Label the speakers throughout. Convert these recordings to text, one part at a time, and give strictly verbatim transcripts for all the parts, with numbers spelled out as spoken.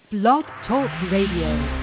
Speaker 1: Blog Talk Radio.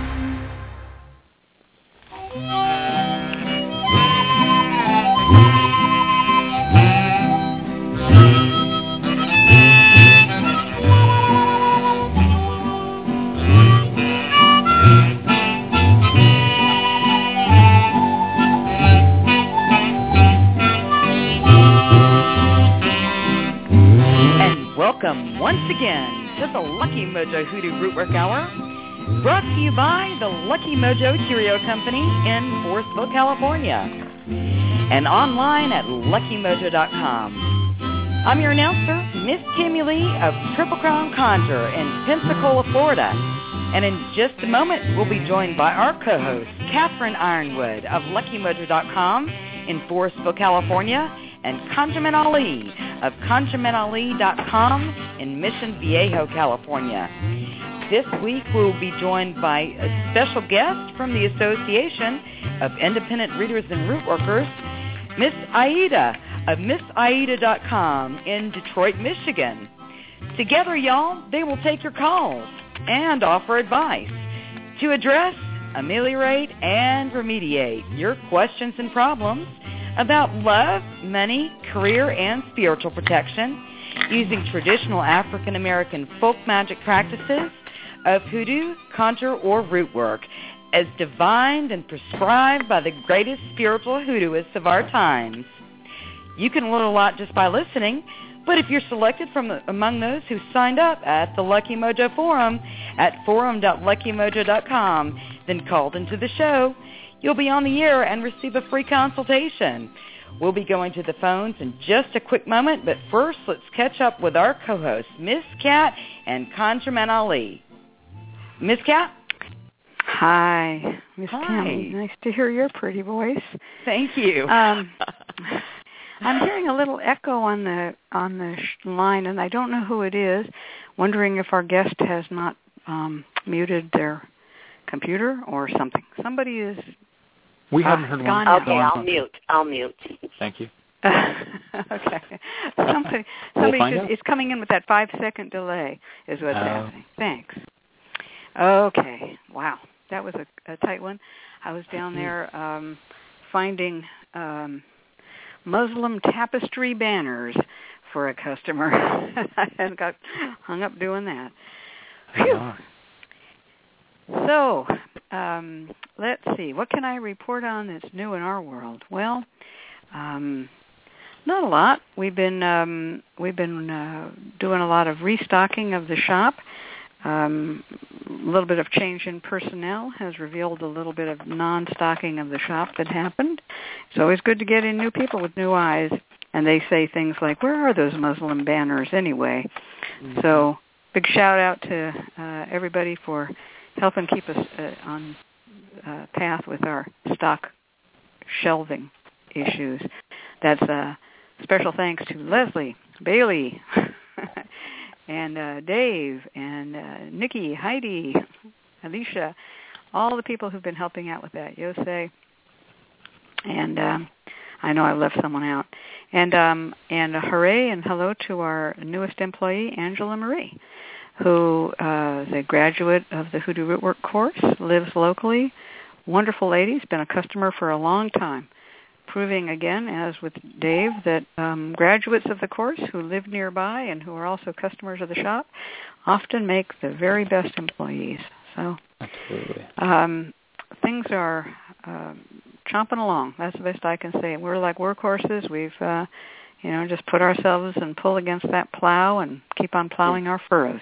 Speaker 2: Welcome once again to the Lucky Mojo Hoodoo Rootwork Hour, brought to you by the Lucky Mojo Curio Company in Forestville, California, and online at lucky mojo dot com. I'm your announcer, Miss Kimmy Lee of Triple Crown Conjure in Pensacola, Florida, and in just a moment we'll be joined by our co-host, Catherine Ironwood of lucky mojo dot com in Forestville, California, and Conjureman Ali of conjureman ali dot com in Mission Viejo, California. This week we'll be joined by a special guest from the Association of Independent Readers and Rootworkers, Miss Aida of miss aida dot com in Detroit, Michigan. Together, y'all, they will take your calls and offer advice to address, ameliorate, and remediate your questions and problems about love, money, career, and spiritual protection using traditional African American folk magic practices of hoodoo, conjure, or root work as divined and prescribed by the greatest spiritual hoodooists of our times. You can learn a lot just by listening, but if you're selected from among those who signed up at the Lucky Mojo Forum at forum dot lucky mojo dot com, then called into the show, you'll be on the air and receive a free consultation. We'll be going to the phones in just a quick moment, but first let's catch up with our co-hosts, Miss Cat and Conjureman Ali. Miss Cat?
Speaker 3: Hi, Miss
Speaker 2: Hi.
Speaker 3: Kim. Nice to hear your pretty voice.
Speaker 2: Thank you.
Speaker 3: Um, I'm hearing a little echo on the on the sh- line, and I don't know who it is. Wondering if our guest has not um, muted their computer or something. Somebody is.
Speaker 4: We
Speaker 3: uh,
Speaker 4: haven't heard one.
Speaker 5: Okay, I'll mute. I'll mute.
Speaker 4: Thank you.
Speaker 3: okay. Somebody, somebody
Speaker 4: we'll
Speaker 3: just, it's coming in with that five-second delay is what's
Speaker 4: uh,
Speaker 3: happening. Thanks. Okay. Wow. That was a, a tight one. I was down there um, finding um, Muslim tapestry banners for a customer and got hung up doing that. Phew. So, um, let's see. What can I report on that's new in our world? Well, um, not a lot. We've been um, we've been uh, doing a lot of restocking of the shop. Um, a little bit of change in personnel has revealed a little bit of non-stocking of the shop that happened. It's always good to get in new people with new eyes, and they say things like, "Where are those Muslim banners anyway?" Mm-hmm. So, big shout out to uh, everybody for helping keep us uh, on uh, path with our stock shelving issues. That's a special thanks to Leslie, Bailey, and uh, Dave, and uh, Nikki, Heidi, Alicia, all the people who've been helping out with that, Yosei, and um, I know I left someone out. And um, and a hooray and hello to our newest employee, Angela Marie, who uh, is a graduate of the Hoodoo Rootwork course, lives locally, wonderful lady, has been a customer for a long time, proving again, as with Dave, that um, graduates of the course who live nearby and who are also customers of the shop often make the very best employees. So
Speaker 4: Absolutely.
Speaker 3: Um, things are um, chomping along. That's the best I can say. We're like workhorses. We've uh, you know, just put ourselves and pull against that plow and keep on plowing our furrows.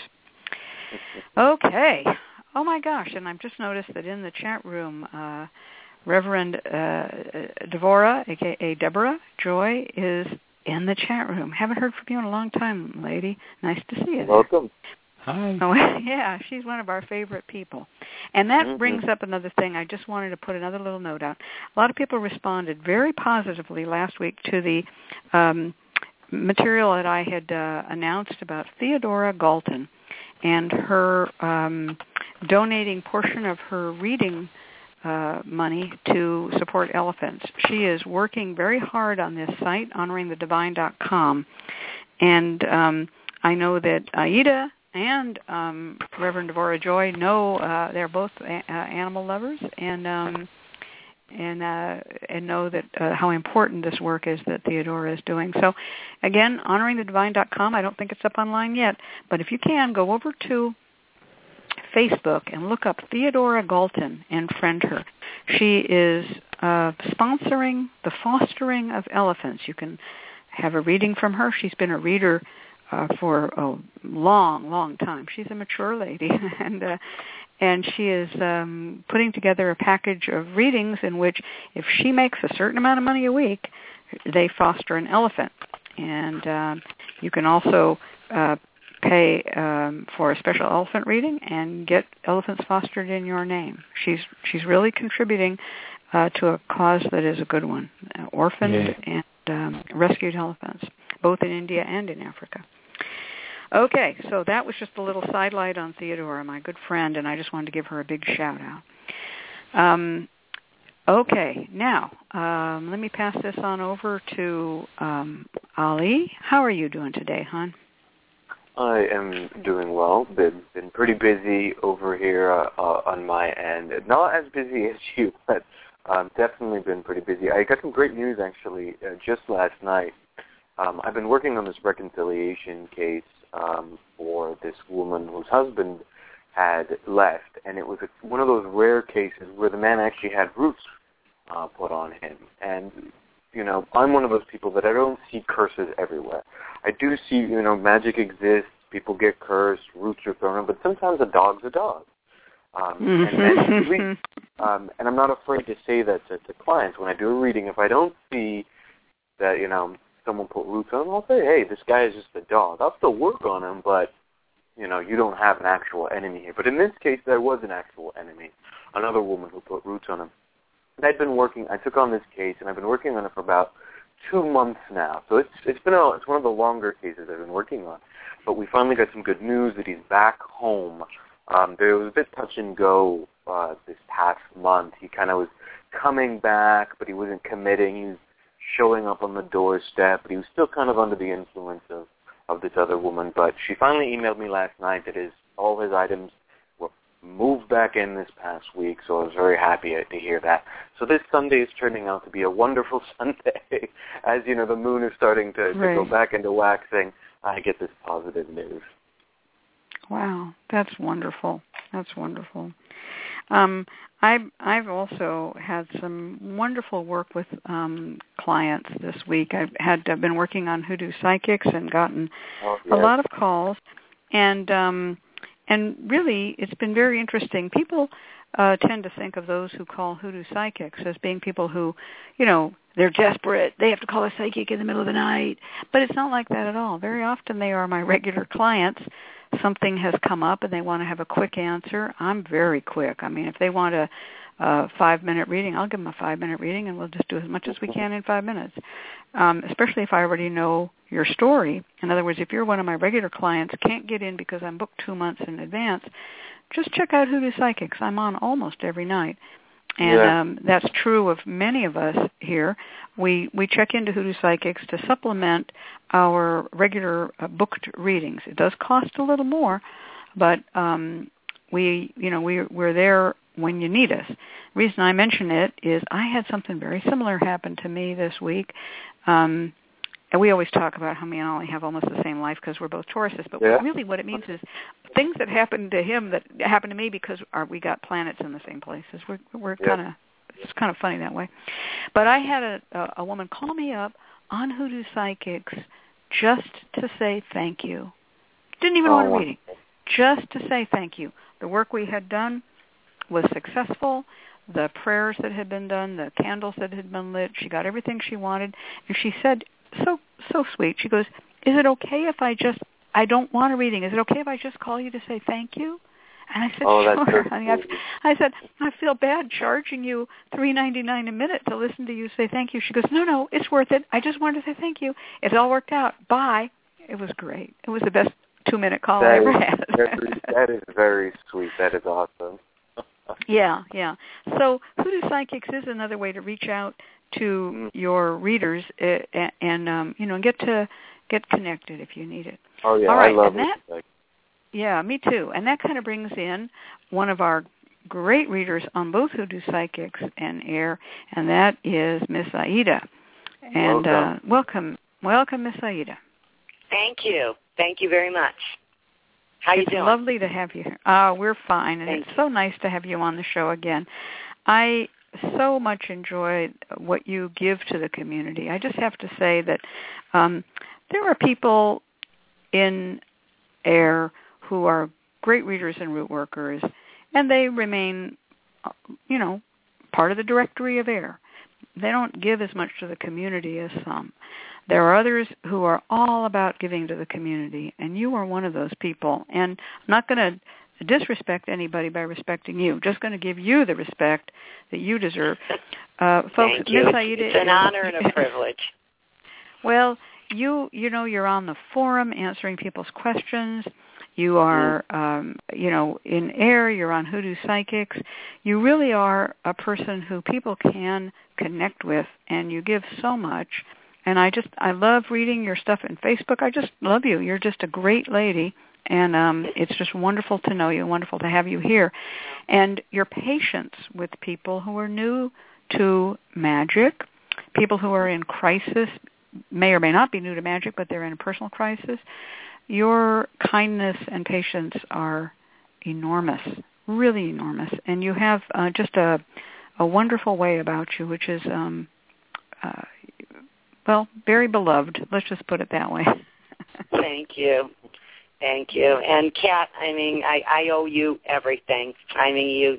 Speaker 3: Okay. Oh, my gosh. And I've just noticed that in the chat room, uh, Reverend uh, Devora, a k a. Deborah Joy, is in the chat room. Haven't heard from you in a long time, lady. Nice to see you there.
Speaker 5: Welcome.
Speaker 4: Hi.
Speaker 3: Oh, yeah, she's one of our favorite people. And that
Speaker 5: Mm-hmm.
Speaker 3: brings up another thing. I just wanted to put another little note out. A lot of people responded very positively last week to the um, material that I had uh, announced about Theodora Galton and her um, donating portion of her reading uh, money to support elephants. She is working very hard on this site, honoring the divine dot com, and um, I know that Aida and um, Reverend Devorah Joy know uh, they're both a- uh, animal lovers, and um, and uh, and know that uh, how important this work is that Theodora is doing. So, again, honoring the divine dot com. I don't think it's up online yet, but if you can, go over to Facebook and look up Theodora Galton and friend her. She is uh, sponsoring the fostering of elephants. You can have a reading from her. She's been a reader uh, for a long, long time. She's a mature lady, and uh, and she is um, putting together a package of readings in which, if she makes a certain amount of money a week, they foster an elephant. And uh, you can also uh, pay um, for a special elephant reading and get elephants fostered in your name. She's she's really contributing uh, to a cause that is a good one, uh, orphaned yeah. and um, rescued elephants, both in India and in Africa. Okay, so that was just a little sidelight on Theodora, my good friend, and I just wanted to give her a big shout-out. Um, okay, now, um, let me pass this on over to um, Ali. How are you doing today, hon?
Speaker 6: I am doing well. Been been pretty busy over here uh, uh, on my end. Not as busy as you, but um, definitely been pretty busy. I got some great news, actually, uh, just last night. Um, I've been working on this reconciliation case um, for this woman whose husband had left, and it was a, one of those rare cases where the man actually had roots uh, put on him. And, you know, I'm one of those people that I don't see curses everywhere. I do see, you know, magic exists, people get cursed, roots are thrown in, but sometimes a dog's a dog. Um, and, and, um, and I'm not afraid to say that to, to clients when I do a reading. If I don't see that, you know, someone put roots on him, I'll say, hey, this guy is just a dog. I'll still work on him, but, you know, you don't have an actual enemy here. But in this case, there was an actual enemy, another woman who put roots on him. And I'd been working, I took on this case, and I've been working on it for about two months now. So it's it's been a, it's one of the longer cases I've been working on. But we finally got some good news that he's back home. Um, there was a bit touch and go uh, this past month. He kind of was coming back, but he wasn't committing. He was showing up on the doorstep, but he was still kind of under the influence of, of this other woman. But she finally emailed me last night that his all his items were moved back in this past week, so I was very happy to hear that. So this Sunday is turning out to be a wonderful Sunday. As, you know, the moon is starting to, right. to go back into waxing, I get this positive news.
Speaker 3: Wow, that's wonderful. That's wonderful. Um, I've, I've also had some wonderful work with um, clients this week. I've had I've been working on Hoodoo Psychics and gotten oh, yes. a lot of calls, and um, and really it's been very interesting. People uh, tend to think of those who call Hoodoo Psychics as being people who, you know, they're desperate. They have to call a psychic in the middle of the night, but it's not like that at all. Very often they are my regular clients. Something has come up and they want to have a quick answer. I'm very quick. I mean, if they want a, a five-minute reading, I'll give them a five-minute reading, and we'll just do as much as we can in five minutes, um, especially if I already know your story. In other words, if you're one of my regular clients, can't get in because I'm booked two months in advance, just check out Hoodoo Psychics. I'm on almost every night. And yeah. um, that's true of many of us here. We we check into Hoodoo Psychics to supplement our regular uh, booked readings. It does cost a little more, but um, we you know we we're there when you need us. The reason I mention it is I had something very similar happen to me this week. Um, And we always talk about how me and Ollie have almost the same life because we're both Tauruses. But yeah. really what it means is things that happened to him that happened to me because our, we got planets in the same places. We're, we're yeah. kind of, it's kind of funny that way. But I had a, a, a woman call me up on Hoodoo Psychics just to say thank you. Didn't even oh, want a reading. Just to say thank you. The work we had done was successful. The prayers that had been done, the candles that had been lit, she got everything she wanted. And she said, so so sweet. She goes, is it okay if I just, I don't want a reading. Is it okay if I just call you to say thank you? And I said,
Speaker 6: oh,
Speaker 3: sure. Honey. I, I said, I feel bad charging you three ninety-nine a minute to listen to you say thank you. She goes, no, no, it's worth it. I just wanted to say thank you. It all worked out. Bye. It was great. It was the best two-minute call
Speaker 6: that
Speaker 3: I ever
Speaker 6: is
Speaker 3: had.
Speaker 6: very, that is very sweet. That is awesome.
Speaker 3: Yeah, yeah. So Hoodoo Psychics is another way to reach out to your readers uh, and, and um, you know, get to get connected if you need it.
Speaker 6: Oh yeah,
Speaker 3: All right,
Speaker 6: I love
Speaker 3: and that,
Speaker 6: it.
Speaker 3: yeah, me too. And that kind of brings in one of our great readers on both Hoodoo Psychics and Air, and that is Miss Aida. And
Speaker 6: welcome,
Speaker 3: uh, welcome, welcome, Miss Aida.
Speaker 5: Thank you. Thank you very much. How you
Speaker 3: it's
Speaker 5: doing?
Speaker 3: It's lovely to have you here. Uh, we're fine, and
Speaker 5: Thank
Speaker 3: it's
Speaker 5: you.
Speaker 3: so nice to have you on the show again. I so much enjoy what you give to the community. I just have to say that um, there are people in Air who are great readers and root workers, and they remain, you know, part of the directory of Air. They don't give as much to the community as some. There are others who are all about giving to the community, and you are one of those people. And I'm not going to disrespect anybody by respecting you. Just going to give you the respect that you deserve. Uh, folks,
Speaker 5: Thank you.
Speaker 3: Miss
Speaker 5: It's,
Speaker 3: Aida
Speaker 5: it's an
Speaker 3: is,
Speaker 5: honor and a privilege.
Speaker 3: Well, you you know, you're on the forum answering people's questions. You are, um, you know, in Air. You're on Hoodoo Psychics. You really are a person who people can connect with, and you give so much. And I just, I love reading your stuff in Facebook. I just love you. You're just a great lady, and um, it's just wonderful to know you, wonderful to have you here. And your patience with people who are new to magic, people who are in crisis, may or may not be new to magic, but they're in a personal crisis. Your kindness and patience are enormous, really enormous. And you have uh, just a, a wonderful way about you, which is, um, uh, well, very beloved. Let's just put it that way.
Speaker 5: Thank you. Thank you. And Kat, I mean, I, I owe you everything. I mean, you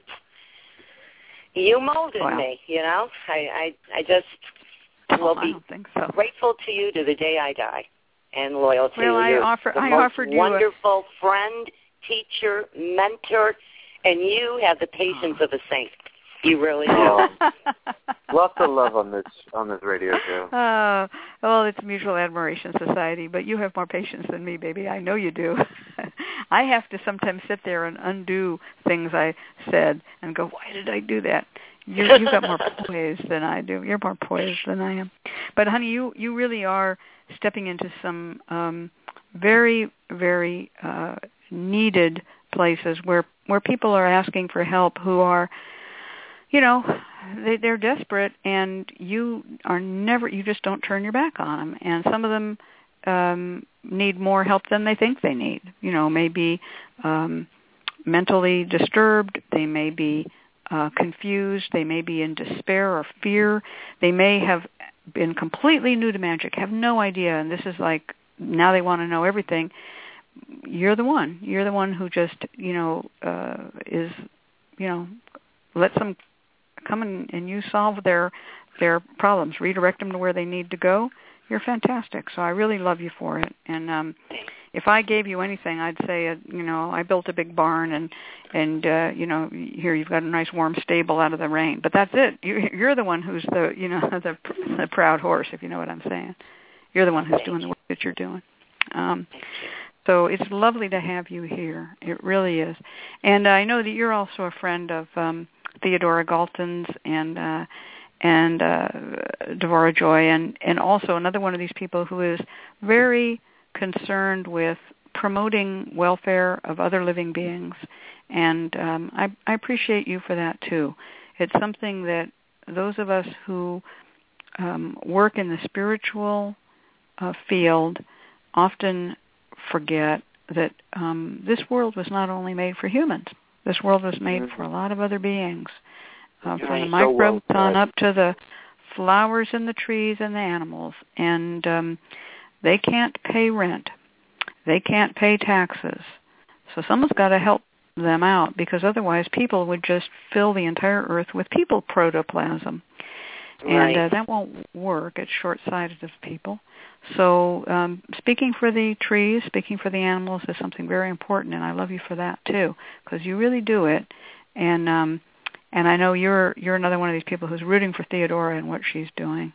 Speaker 5: you molded
Speaker 3: wow.
Speaker 5: me, you know. I, I, I just will
Speaker 3: oh,
Speaker 5: be
Speaker 3: I don't think so.
Speaker 5: grateful to you to the day I die, and loyal to
Speaker 3: well,
Speaker 5: you.
Speaker 3: Well, I,
Speaker 5: You're
Speaker 3: offer,
Speaker 5: the
Speaker 3: I
Speaker 5: most
Speaker 3: offered you
Speaker 5: wonderful a... friend, teacher, mentor, and you have the patience oh. of a saint. You really do.
Speaker 6: Oh. Lots of love on this on this radio show.
Speaker 3: Uh, well, it's Mutual Admiration Society, but you have more patience than me, baby. I know you do. I have to sometimes sit there and undo things I said and go, why did I do that? You, you've got more poise than I do. You're more poised than I am. But, honey, you, you really are stepping into some um, very, very uh, needed places where, where people are asking for help who are, you know, they, they're desperate, and you are never, you just don't turn your back on them. And some of them um, need more help than they think they need. You know, maybe um, mentally disturbed. They may be uh, confused. They may be in despair or fear. They may have been completely new to magic, have no idea, and this is like, now they want to know everything. You're the one. You're the one who just, you know, uh, is, you know, let some come in and you solve their their problems, redirect them to where they need to go. You're fantastic. So I really love you for it. And um, if I gave you anything, I'd say, uh, you know, I built a big barn, and and uh, you know, here you've got a nice warm stable out of the rain. But that's it. You, you're the one who's the, you know, the, the proud horse, if you know what I'm saying. You're the one who's doing the work that you're doing. Um, so it's lovely to have you here. It really is. And I know that you're also a friend of um, Theodora Galton's and uh, and uh, Devora Joy, and, and also another one of these people who is very concerned with promoting welfare of other living beings. And um, I, I appreciate you for that, too. It's something that those of us who um, work in the spiritual uh, field often forget that um, this world was not only made for humans. This world was made mm-hmm. for a lot of other beings, uh, from the microbes so well on up to the flowers and the trees and the animals. And um, they can't pay rent. They can't pay taxes. So someone's got to help them out, because otherwise people would just fill the entire earth with people protoplasm.
Speaker 5: Right.
Speaker 3: And uh, that won't work. It's short-sighted of people. So um, speaking for the trees, speaking for the animals is something very important, and I love you for that too, because you really do it. And um, and I know you're you're another one of these people who's rooting for Theodora and what she's doing.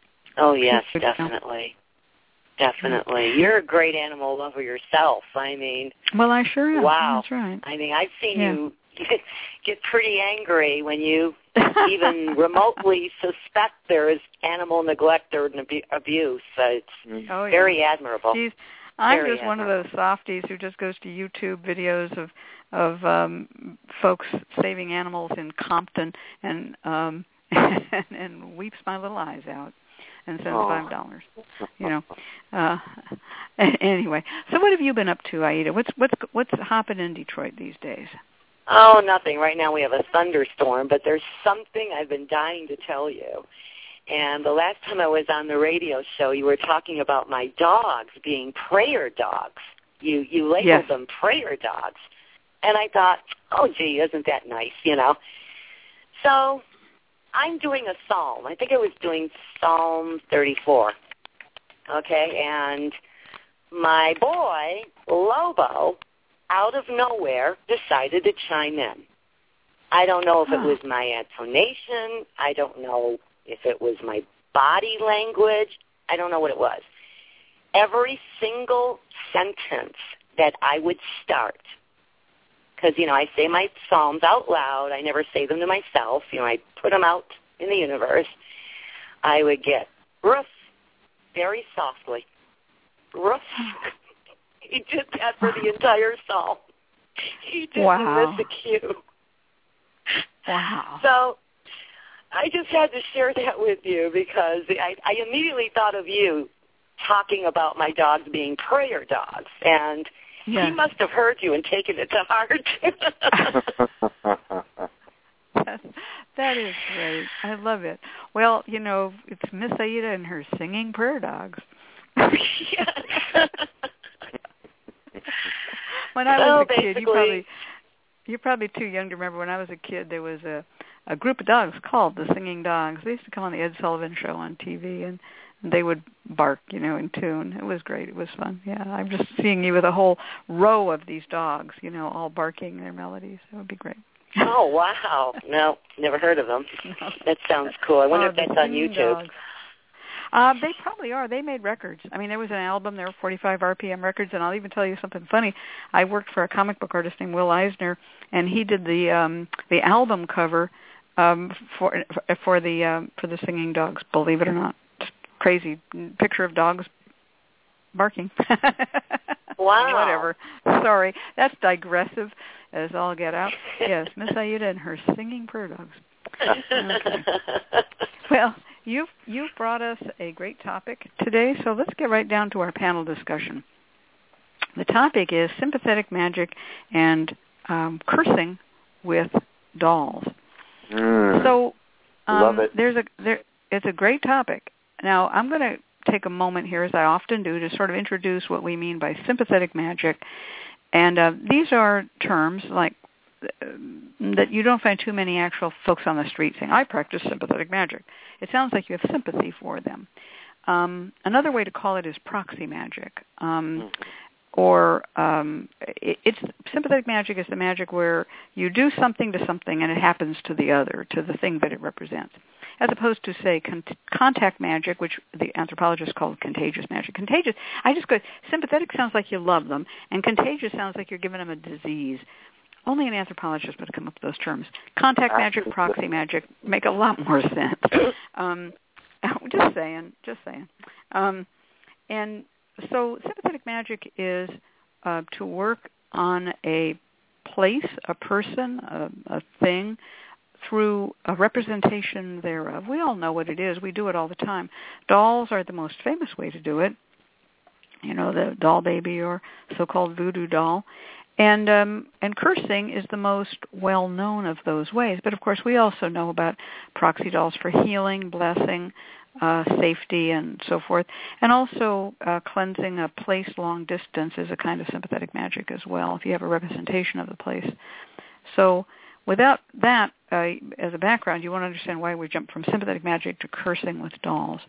Speaker 5: Oh yes, definitely, definitely. You're a great animal lover yourself. I mean,
Speaker 3: well, I sure am.
Speaker 5: Wow,
Speaker 3: that's right.
Speaker 5: I mean, I've seen
Speaker 3: yeah.
Speaker 5: you get pretty angry when you even remotely suspect there is animal neglect or abuse. So it's
Speaker 3: oh, yeah.
Speaker 5: very admirable.
Speaker 3: She's, I'm
Speaker 5: Very
Speaker 3: just one of
Speaker 5: admirable.
Speaker 3: those softies who just goes to YouTube videos of of um, folks saving animals in Compton and um, and, and weeps my little eyes out and sends
Speaker 6: Oh.
Speaker 3: five dollars. You know. Uh, anyway, so what have you been up to, Aida? What's what's what's hopping in Detroit these days?
Speaker 5: Oh, nothing. Right now we have a thunderstorm, but there's something I've been dying to tell you. And the last time I was on the radio show, you were talking about my dogs being prayer dogs. You you labeled
Speaker 3: Yes.
Speaker 5: them prayer dogs. And I thought, oh, gee, isn't that nice, you know? So I'm doing a psalm. I think I was doing Psalm thirty-four. Okay, and my boy, Lobo, out of nowhere, decided to chime in. I don't know if
Speaker 3: Huh.
Speaker 5: it was my intonation. I don't know if it was my body language. I don't know what it was. Every single sentence that I would start, because, you know, I say my psalms out loud. I never say them to myself. You know, I put them out in the universe. I would get, roof, very softly. Roof. He did that for the entire psalm. He didn't
Speaker 3: Wow.
Speaker 5: miss a cue.
Speaker 3: Wow.
Speaker 5: So I just had to share that with you because I, I immediately thought of you talking about my dogs being prayer dogs, and
Speaker 3: Yes.
Speaker 5: he must have heard you and taken it to heart.
Speaker 3: That, that is great. I love it. Well, you know, it's Miss Aida and her singing prayer dogs.
Speaker 5: Yes.
Speaker 3: When I
Speaker 5: Well,
Speaker 3: was a kid, you
Speaker 5: basically-
Speaker 3: probably you're probably too young to remember. When I was a kid, there was a a group of dogs called the Singing Dogs. They used to come on the Ed Sullivan Show on T V, and they would bark, you know, in tune. It was great. It was fun. Yeah, I'm just seeing you with a whole row of these dogs, you know, all barking their melodies. It would be great.
Speaker 5: Oh, wow. No, never heard of them.
Speaker 3: No.
Speaker 5: That sounds cool. I wonder
Speaker 3: Oh,
Speaker 5: if
Speaker 3: the
Speaker 5: that's on
Speaker 3: Singing
Speaker 5: YouTube.
Speaker 3: Dogs. Uh, they probably are. They made records. I mean, there was an album. There were forty-five R P M records, and I'll even tell you something funny. I worked for a comic book artist named Will Eisner, and he did the um, the album cover um, for for the um, for the Singing Dogs. Believe it or not, crazy picture of dogs barking.
Speaker 5: Wow.
Speaker 3: Whatever. Sorry, that's digressive as all get out. Yes, Miss Aida and her singing prayer dogs. Okay. Well, you've you've brought us a great topic today, so let's get right down to our panel discussion. The topic is sympathetic magic and um, cursing with dolls.
Speaker 6: Mm.
Speaker 3: So um,
Speaker 6: Love it.
Speaker 3: there's a there. It's a great topic. Now I'm going to take a moment here, as I often do, to sort of introduce what we mean by sympathetic magic, and uh, these are terms like that you don't find too many actual folks on the street saying, I practice sympathetic magic. It sounds like you have sympathy for them. Um, another way to call it is proxy magic. Um,
Speaker 6: Mm-hmm.
Speaker 3: Or um, it, it's sympathetic magic is the magic where you do something to something and it happens to the other, to the thing that it represents, as opposed to, say, con- contact magic, which the anthropologists call contagious magic. Contagious, I just go, sympathetic sounds like you love them, and contagious sounds like you're giving them a disease. Only an anthropologist would come up with those terms. Contact magic,
Speaker 6: Absolutely.
Speaker 3: proxy magic make a lot more sense. um, just saying, just saying. Um, and so sympathetic magic is uh, to work on a place, a person, a, a thing, through a representation thereof. We all know what it is. We do it all the time. Dolls are the most famous way to do it. You know, the doll baby or so-called voodoo doll. And um, and cursing is the most well-known of those ways. But, of course, we also know about proxy dolls for healing, blessing, uh, safety, and so forth. And also uh, cleansing a place long distance is a kind of sympathetic magic as well, if you have a representation of the place. So without that uh, as a background, you won't understand why we jump from sympathetic magic to cursing with dolls.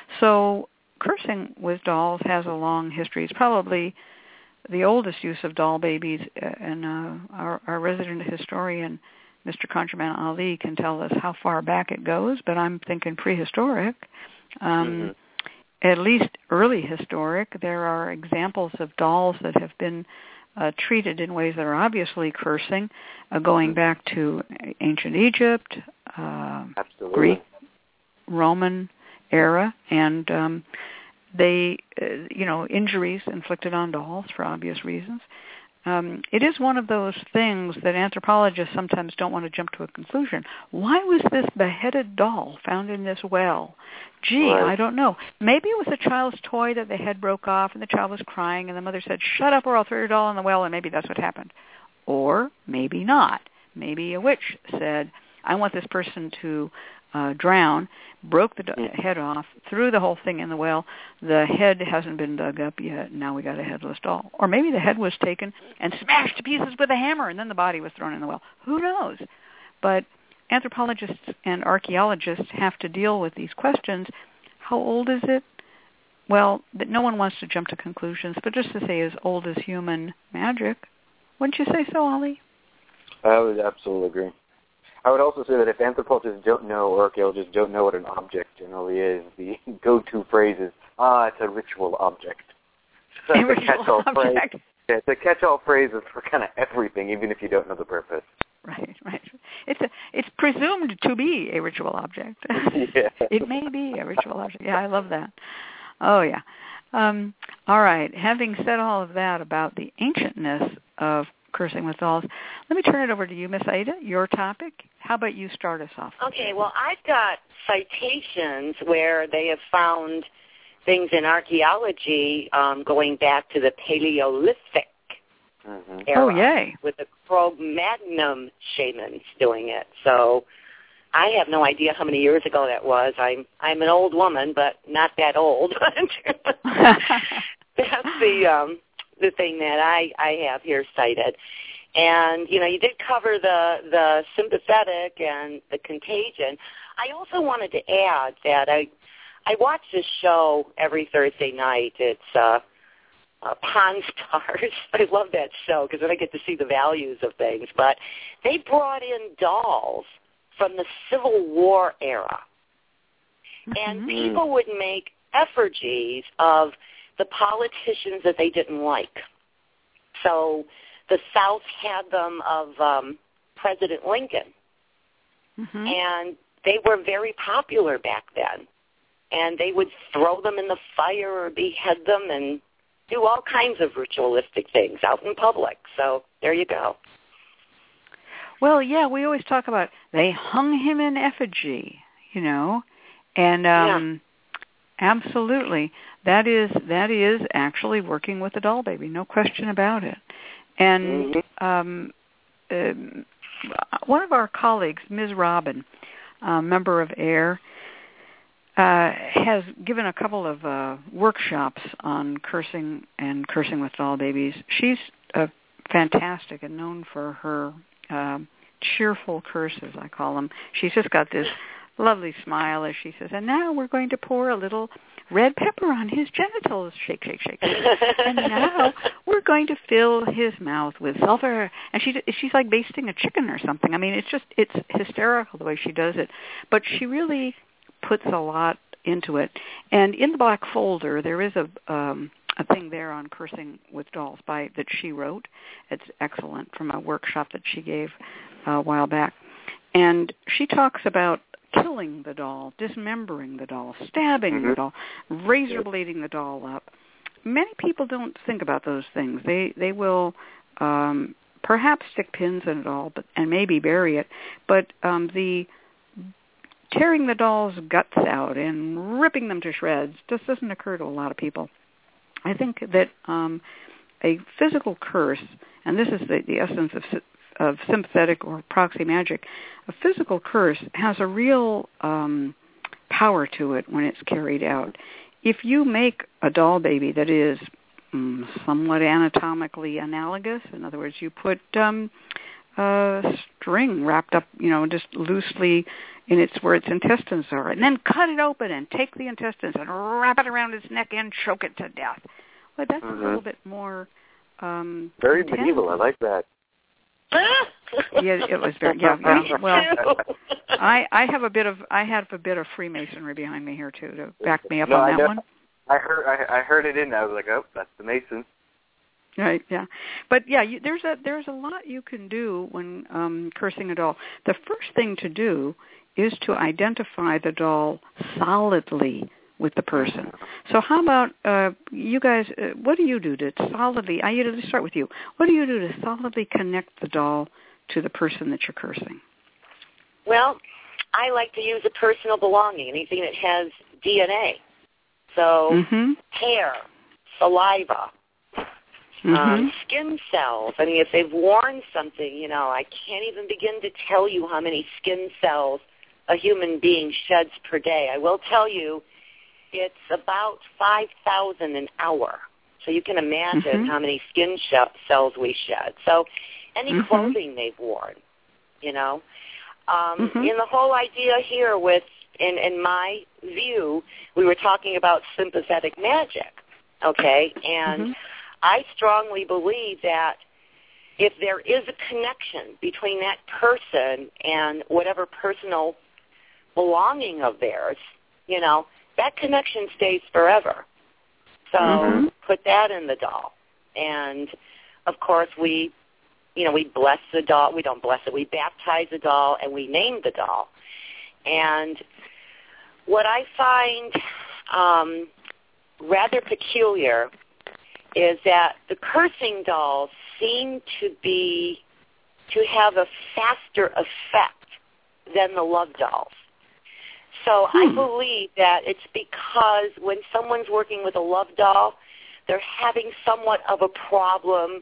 Speaker 3: So cursing with dolls has a long history. It's probably the oldest use of doll babies, and uh, our, our resident historian, Mister Conjurman Ali, can tell us how far back it goes, but I'm thinking prehistoric. Um, mm-hmm. At least early historic. There are examples of dolls that have been uh, treated in ways that are obviously cursing, uh, going back to ancient Egypt, uh, Greek, Roman era, and um, they, uh, you know, injuries inflicted on dolls for obvious reasons. Um, it is one of those things that anthropologists sometimes don't want to jump to a conclusion. Why was this beheaded doll found in this well? Gee,
Speaker 6: right.
Speaker 3: I don't know. Maybe it was a child's toy that the head broke off and the child was crying and the mother said, shut up or I'll throw your doll in the well, and maybe that's what happened. Or maybe not. Maybe a witch said, I want this person to uh, drown, broke the do- head off, threw the whole thing in the well. The head hasn't been dug up yet. Now we got a headless doll. Or maybe the head was taken and smashed to pieces with a hammer, and then the body was thrown in the well. Who knows? But anthropologists and archaeologists have to deal with these questions. How old is it? Well, no one wants to jump to conclusions, but just to say as old as human magic. Wouldn't you say so, Ollie?
Speaker 6: I would absolutely agree. I would also say that if anthropologists don't know or archaeologists don't know what an object generally is, the go-to phrase is, ah, it's a ritual object. So
Speaker 3: a ritual object.
Speaker 6: Phrase. Yeah, it's a catch-all phrase for kind of everything, even if you don't know the purpose.
Speaker 3: Right, right. It's a, it's presumed to be a ritual object.
Speaker 6: Yeah.
Speaker 3: It may be a ritual object. Yeah, I love that. Oh, yeah. Um, all right. Having said all of that about the ancientness of cursing with dolls, let me turn it over to you, Miss Ada, your topic. How about you start us off?
Speaker 5: Okay, well, I've got citations where they have found things in archaeology um, going back to the Paleolithic mm-hmm. era.
Speaker 3: Oh, yay.
Speaker 5: With the Cro-Magnon shamans doing it. So I have no idea how many years ago that was. I'm I'm an old woman, but not that old. That's the um, the thing that I, I have here cited. And, you know, you did cover the, the sympathetic and the contagion. I also wanted to add that I I watch this show every Thursday night. It's uh, uh, Pawn Stars. I love that show because then I get to see the values of things. But they brought in dolls from the Civil War era. Mm-hmm. And people would make effigies of the politicians that they didn't like. So the South had them of um, President Lincoln. Mm-hmm. And they were very popular back then. And they would throw them in the fire or behead them and do all kinds of ritualistic things out in public. So there you go.
Speaker 3: Well, yeah, we always talk about they hung him in effigy, you know, and um, yeah. absolutely, that is that is actually working with the doll baby, no question about it. And mm-hmm. um, uh, one of our colleagues, Miz Robin, a member of AIR, uh, has given a couple of uh, workshops on cursing and cursing with doll babies. She's uh, fantastic and known for her uh, cheerful curses, I call them. She's just got this lovely smile as she says, and now we're going to pour a little red pepper on his genitals, shake, shake, shake. And now we're going to fill his mouth with sulfur. And she, she's like basting a chicken or something. I mean, it's just, it's hysterical the way she does it. But she really puts a lot into it. And in the black folder, there is a um, a thing there on cursing with dolls by that she wrote. It's excellent, from a workshop that she gave uh, a while back. And she talks about killing the doll, dismembering the doll, stabbing mm-hmm. the doll, razor blading the doll up. Many people don't think about those things. They they will um, perhaps stick pins in a doll, but and maybe bury it. But um, the tearing the doll's guts out and ripping them to shreds just doesn't occur to a lot of people. I think that um, a physical curse, and this is the, the essence of of sympathetic or proxy magic, a physical curse has a real um, power to it when it's carried out. If you make a doll baby that is um, somewhat anatomically analogous, in other words, you put um, a string wrapped up, you know, just loosely in its where its intestines are, and then cut it open and take the intestines and wrap it around its neck and choke it to death. Well, that's mm-hmm. a little bit more um,
Speaker 6: very
Speaker 3: intense.
Speaker 6: medieval. I like that.
Speaker 3: Yeah, it was very. Yeah, yeah. Well, I I have a bit of I have a bit of Freemasonry behind me here too to back me up
Speaker 6: no,
Speaker 3: on
Speaker 6: I
Speaker 3: that
Speaker 6: know.
Speaker 3: one.
Speaker 6: I heard I, I heard it in. I was like, oh, that's the Mason.
Speaker 3: Right. Yeah. But yeah, you, there's a there's a lot you can do when um, cursing a doll. The first thing to do is to identify the doll solidly with the person. So how about uh, you guys, uh, what do you do to solidly, I usually start with you, what do you do to solidly connect the doll to the person that you're cursing?
Speaker 5: Well, I like to use a personal belonging, anything that has D N A. So
Speaker 3: mm-hmm.
Speaker 5: hair, saliva,
Speaker 3: mm-hmm.
Speaker 5: um, skin cells. I mean, if they've worn something, you know, I can't even begin to tell you how many skin cells a human being sheds per day. I will tell you it's about five thousand an hour. So you can imagine
Speaker 3: mm-hmm.
Speaker 5: how many skin sh- cells we shed. So any
Speaker 3: mm-hmm.
Speaker 5: clothing they've worn, you know. Um,
Speaker 3: mm-hmm.
Speaker 5: In the whole idea here with, in, in my view, we were talking about sympathetic magic, okay? And
Speaker 3: mm-hmm.
Speaker 5: I strongly believe that if there is a connection between that person and whatever personal belonging of theirs, you know, that connection stays forever. So
Speaker 3: mm-hmm.
Speaker 5: put that in the doll. And, of course, we, you know, we bless the doll. We don't bless it. We baptize the doll, and we name the doll. And what I find um, rather peculiar is that the cursing dolls seem to be, to have a faster effect than the love dolls. So
Speaker 3: hmm.
Speaker 5: I believe that it's because when someone's working with a love doll, they're having somewhat of a problem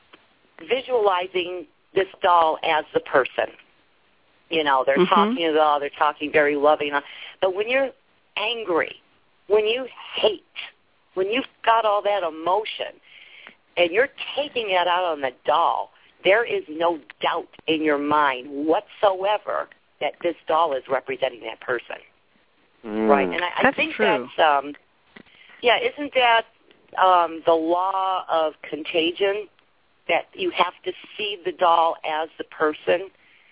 Speaker 5: visualizing this doll as the person. You know, they're
Speaker 3: mm-hmm.
Speaker 5: talking to the doll, they're talking very loving. But when you're angry, when you hate, when you've got all that emotion, and you're taking it out on the doll, there is no doubt in your mind whatsoever that this doll is representing that person.
Speaker 6: Mm.
Speaker 5: Right? And I, I
Speaker 3: that's
Speaker 5: think
Speaker 3: true.
Speaker 5: that's, um, yeah, isn't that um, the law of contagion, that you have to see the doll as the person?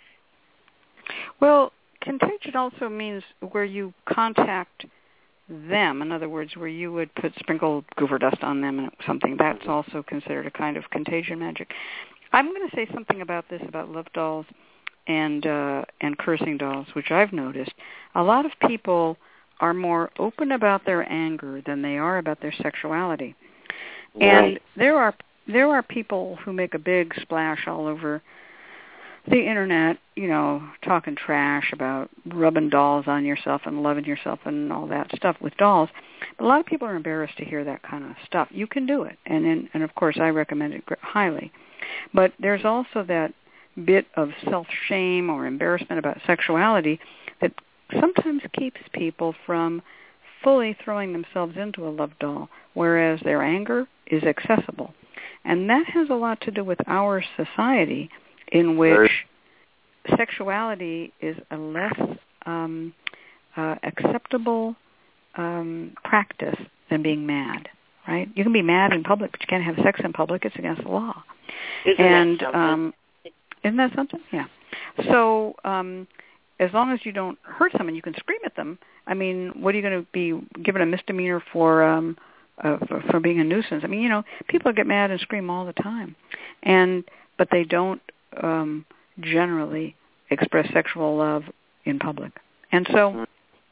Speaker 3: Well, contagion also means where you contact them. In other words, where you would put sprinkle goofer dust on them and something. That's also considered a kind of contagion magic. I'm going to say something about this, about love dolls and uh, and cursing dolls, which I've noticed. A lot of people are more open about their anger than they are about their sexuality.
Speaker 6: Right.
Speaker 3: And there are there are people who make a big splash all over the internet, you know, talking trash about rubbing dolls on yourself and loving yourself and all that stuff with dolls. But a lot of people are embarrassed to hear that kind of stuff. You can do it, and and, and of course I recommend it highly. But there's also that bit of self-shame or embarrassment about sexuality that sometimes keeps people from fully throwing themselves into a love doll, whereas their anger is accessible. And that has a lot to do with our society, in which sexuality is a less um, uh, acceptable um, practice than being mad, right? You can be mad in public, but you can't have sex in public. It's against the law.
Speaker 5: Isn't
Speaker 3: and
Speaker 5: that something?
Speaker 3: Um, isn't that something? Yeah. So um, as long as you don't hurt someone, you can scream at them. I mean, what are you going to be given a misdemeanor for, um, uh, for for being a nuisance? I mean, you know, people get mad and scream all the time, and but they don't um, generally express sexual love in public. And so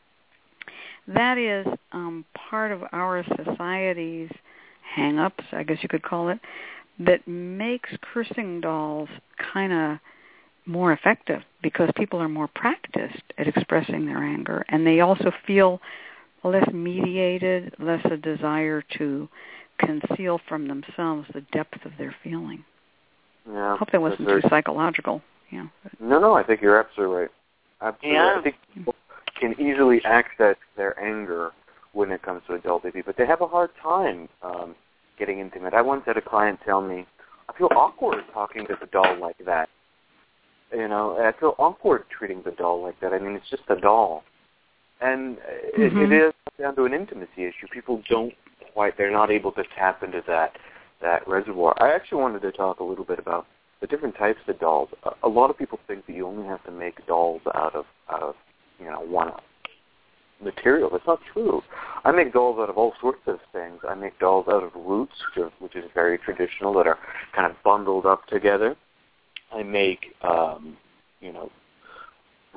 Speaker 3: that is um, part of our society's hang-ups, I guess you could call it, that makes cursing dolls kind of more effective because people are more practiced at expressing their anger, and they also feel less mediated, less a desire to conceal from themselves the depth of their feeling.
Speaker 6: Yeah,
Speaker 3: I hope that wasn't
Speaker 6: very...
Speaker 3: too psychological. Yeah.
Speaker 6: No, no, I think you're absolutely right. Absolutely.
Speaker 5: Yeah.
Speaker 6: I think people can easily access their anger when it comes to adult baby, but they have a hard time um, getting intimate. I once had a client tell me, I feel awkward talking to the doll like that. You know, I feel awkward treating the doll like that. I mean, it's just a doll. And it,
Speaker 3: mm-hmm.
Speaker 6: it is down to an intimacy issue. People don't quite, they're not able to tap into that that reservoir. I actually wanted to talk a little bit about the different types of dolls. A, a lot of people think that you only have to make dolls out of, out of, you know, one material. That's not true. I make dolls out of all sorts of things. I make dolls out of roots, which, are, which is very traditional, that are kind of bundled up together. I make, um, you know,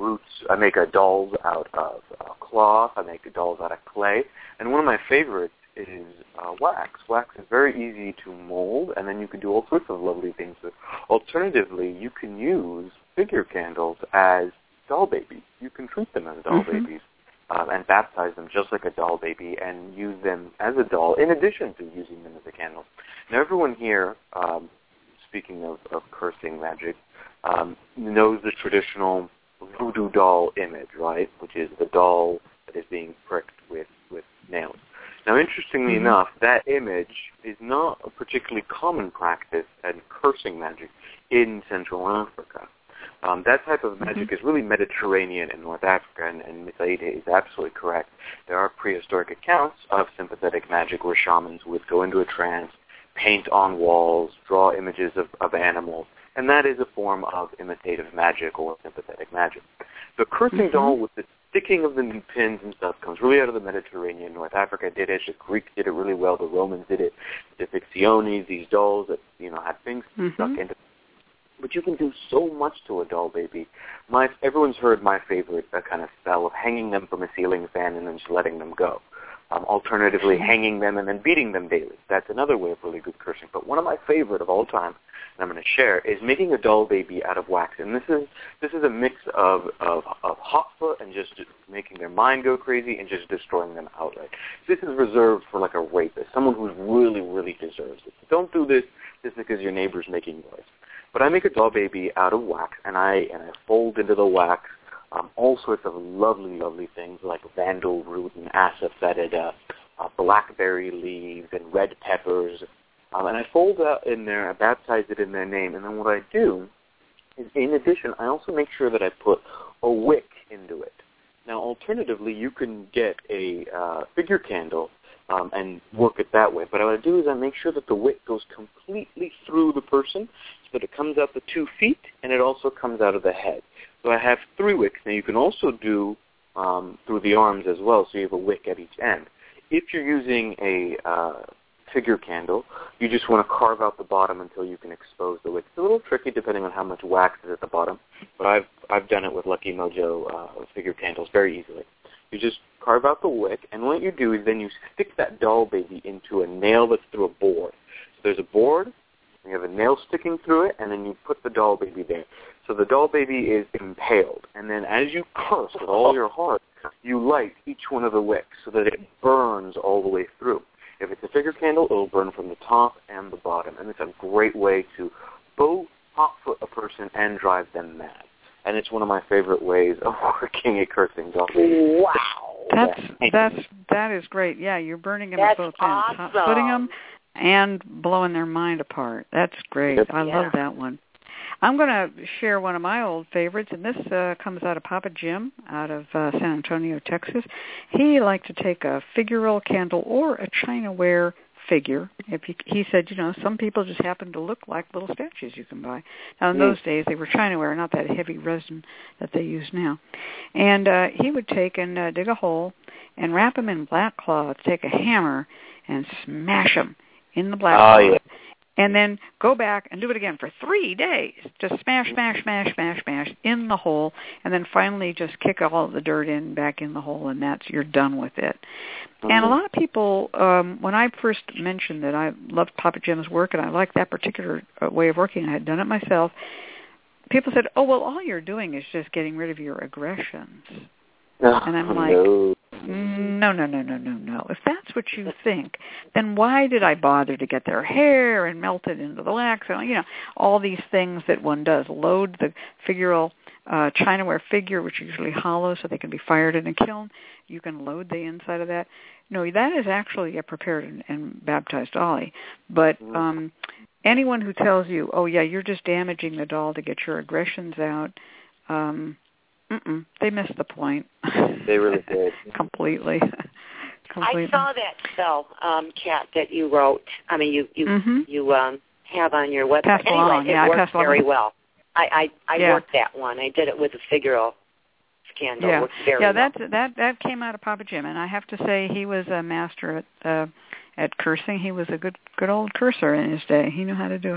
Speaker 6: roots. I make uh, dolls out of uh, cloth. I make dolls out of clay. And one of my favorites is uh, wax. Wax is very easy to mold, and then you can do all sorts of lovely things with. Alternatively, you can use figure candles as doll babies. You can treat them as doll mm-hmm. babies um, and baptize them just like a doll baby and use them as a doll in addition to using them as a candle. Now, everyone here, um, speaking of, of cursing magic, um, knows the traditional voodoo doll image, right, which is the doll that is being pricked with, with nails. Now, interestingly mm-hmm. enough, that image is not a particularly common practice in cursing magic in Central Africa. Um, that type of magic mm-hmm. is really Mediterranean in North Africa, and, and Miss Aida is absolutely correct. There are prehistoric accounts of sympathetic magic where shamans would go into a trance, paint on walls, draw images of, of animals, and that is a form of imitative magic or sympathetic magic. The cursing mm-hmm. doll with the sticking of the pins and stuff comes really out of the Mediterranean. North Africa did it. The Greeks did it really well. The Romans did it. The Fictiones, these dolls that, you know, had things mm-hmm. stuck into. But you can do so much to a doll baby. My Everyone's heard my favorite uh, kind of spell of hanging them from a ceiling fan and then just letting them go. Um, alternatively, hanging them and then beating them daily. That's another way of really good cursing. But one of my favorite of all time, and I'm going to share, is making a doll baby out of wax. And this is this is a mix of, of, of hot foot and just making their mind go crazy and just destroying them outright. This is reserved for like a rapist, someone who really, really deserves it. So don't do this just because your neighbor's making noise. But I make a doll baby out of wax, and I and I fold into the wax um, all sorts of lovely, lovely things like vandal root and asafoetida, uh, blackberry leaves, and red peppers. Um, and I fold that in there, I baptize it in their name, and then what I do is, in addition, I also make sure that I put a wick into it. Now, alternatively, you can get a uh, figure candle Um, and work it that way. But what I do is I make sure that the wick goes completely through the person so that it comes out the two feet and it also comes out of the head. So I have three wicks. Now you can also do um, through the arms as well, so you have a wick at each end. If you're using a uh, figure candle, you just want to carve out the bottom until you can expose the wick. It's a little tricky depending on how much wax is at the bottom, but I've, I've done it with Lucky Mojo uh, figure candles very easily. You just carve out the wick, and what you do is then you stick that doll baby into a nail that's through a board. So there's a board, and you have a nail sticking through it, and then you put the doll baby there. So the doll baby is impaled, and then as you curse with all your heart, you light each one of the wicks so that it burns all the way through. If it's a figure candle, it'll burn from the top and the bottom, and it's a great way to both hotfoot a person and drive them mad. And it's one of my favorite ways of working a cursing doll baby.
Speaker 5: Wow.
Speaker 3: That's that's that is great. Yeah, you're burning them
Speaker 5: That's
Speaker 3: at both
Speaker 5: awesome.
Speaker 3: ends, putting them and blowing their mind apart. That's great.
Speaker 6: Yep.
Speaker 3: I
Speaker 5: Yeah.
Speaker 3: love that one. I'm going to share one of my old favorites, and this uh, comes out of Papa Jim out of uh, San Antonio, Texas. He liked to take a figural candle or a Chinaware figure. If he, he said, you know, some people just happen to look like little statues you can buy. Now, in those days, they were Chinaware, not that heavy resin that they use now. And uh, he would take and uh, dig a hole and wrap them in black cloth, take a hammer and smash them in the black
Speaker 6: Oh,
Speaker 3: cloth.
Speaker 6: yeah.
Speaker 3: And then go back and do it again for three days. Just smash, smash, smash, smash, smash in the hole, and then finally just kick all the dirt in back in the hole, and that's you're done with it. Mm-hmm. And a lot of people, um, when I first mentioned that I loved Papa Jim's work and I liked that particular uh, way of working, I had done it myself, people said, oh, well, all you're doing is just getting rid of your aggressions.
Speaker 6: Oh,
Speaker 3: and I'm like,
Speaker 6: no.
Speaker 3: no, no, no, no, no, no. If that's what you think, then why did I bother to get their hair and melt it into the wax? And, you know, all these things that one does. Load the figural uh, Chinaware figure, which is usually hollow so they can be fired in a kiln. You can load the inside of that. No, that is actually a prepared and, and baptized dolly. But um, anyone who tells you, oh, yeah, you're just damaging the doll to get your aggressions out, um, Mm-mm, they missed the point.
Speaker 6: They really did.
Speaker 3: Completely. Completely.
Speaker 5: I saw that spell, um, Kat, that you wrote. I mean, you you
Speaker 3: mm-hmm.
Speaker 5: you um, have on your website.
Speaker 3: Pass
Speaker 5: anyway,
Speaker 3: along.
Speaker 5: it
Speaker 3: Yeah,
Speaker 5: worked
Speaker 3: I pass
Speaker 5: very
Speaker 3: along.
Speaker 5: well. I I, I
Speaker 3: yeah.
Speaker 5: worked that one. I did it with a figural candle.
Speaker 3: Yeah,
Speaker 5: It worked very
Speaker 3: yeah.
Speaker 5: well.
Speaker 3: That that that came out of Papa Jim, and I have to say he was a master at uh, at cursing. He was a good good old curser in his day. He knew how to do it.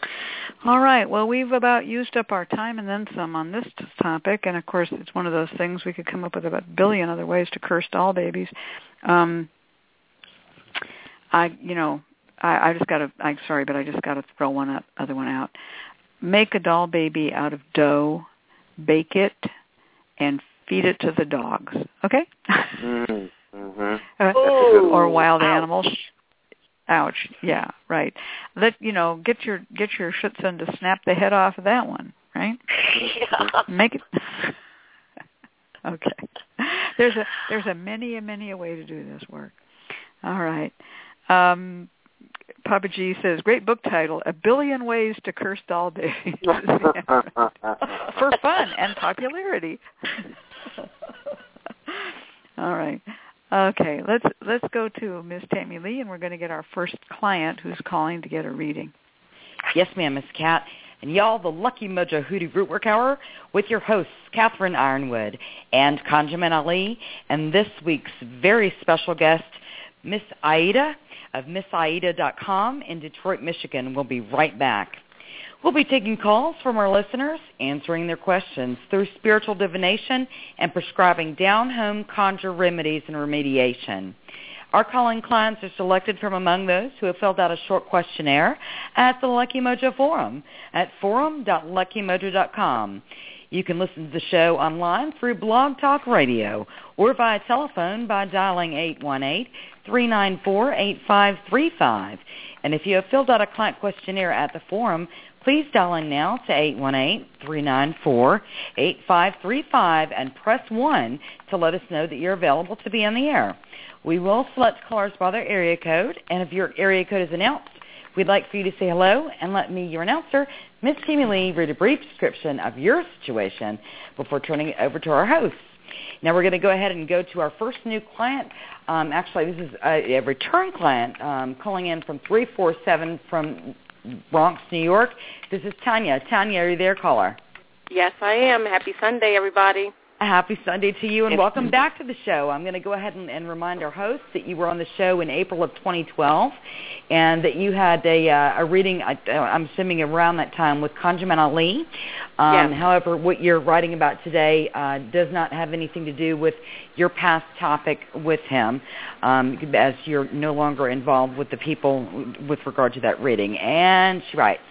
Speaker 3: All right. Well, we've about used up our time and then some on this topic, and of course, it's one of those things we could come up with about a billion other ways to curse doll babies. Um, I, you know, I, I just got to. I'm sorry, but I just got to throw one up, other one out. Make a doll baby out of dough, bake it, and feed it to the dogs. Okay?
Speaker 6: Mm-hmm.
Speaker 3: uh, or wild Ouch. animals. Ouch. Yeah, right. Let you know, get your get your Schutzhund to snap the head off of that one, right?
Speaker 5: Yeah.
Speaker 3: Make it. Okay. There's a there's a many a many a way to do this work. All right. Um, Papa G says, great book title, A Billion Ways to Curse Doll Babies. For fun and popularity. All right. Okay, let's let's go to Miss Tammy Lee, and we're going to get our first client who's calling to get a reading.
Speaker 2: Yes, ma'am, Miss Cat. And y'all, the Lucky Mojo Hoodoo Rootwork Hour with your hosts, Catherine Ironwood and Conjuman Ali, and this week's very special guest, Miss Aida of Miss Aida dot com in Detroit, Michigan. We'll be right back. We'll be taking calls from our listeners, answering their questions through spiritual divination and prescribing down-home conjure remedies and remediation. Our calling clients are selected from among those who have filled out a short questionnaire at the Lucky Mojo Forum at forum dot lucky mojo dot com. You can listen to the show online through Blog Talk Radio or via telephone by dialing eight one eight, three nine four, eight five three five. And if you have filled out a client questionnaire at the forum, please dial in now to eight one eight, three nine four, eight five three five and press one to let us know that you're available to be on the air. We will select callers by their area code, and if your area code is announced, we'd like for you to say hello and let me, your announcer, Miss Tammy Lee, read a brief description of your situation before turning it over to our hosts. Now we're going to go ahead and go to our first new client. Um, actually, this is a, a return client um, calling in from three four seven from Bronx, New York. This is Tanya. Tanya, are you there, caller?
Speaker 7: Yes, I am. Happy Sunday, everybody.
Speaker 2: A happy Sunday to you, and welcome back to the show. I'm going to go ahead and, and remind our hosts that you were on the show in April of twenty twelve, and that you had a, uh, a reading, uh, I'm assuming around that time, with Conjuman Ali. Um,
Speaker 7: yes.
Speaker 2: However, what you're writing about today uh, does not have anything to do with your past topic with him, um, as you're no longer involved with the people with regard to that reading. And she writes,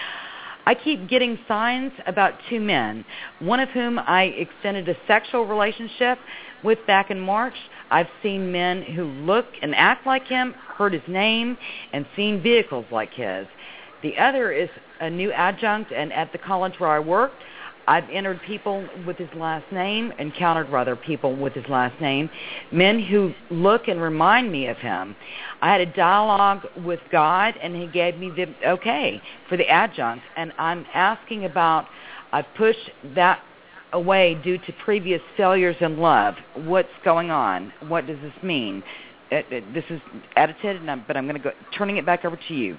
Speaker 2: I keep getting signs about two men, one of whom I extended a sexual relationship with back in March. I've seen men who look and act like him, heard his name, and seen vehicles like his. The other is a new adjunct, and at the college where I worked, I've entered people with his last name, encountered rather people with his last name, men who look and remind me of him. I had a dialogue with God, and he gave me the okay for the adjunct, and I'm asking about, I pushed that away due to previous failures in love. What's going on? What does this mean? It, it, this is edited, and I'm, but I'm going to go turning it back over to you.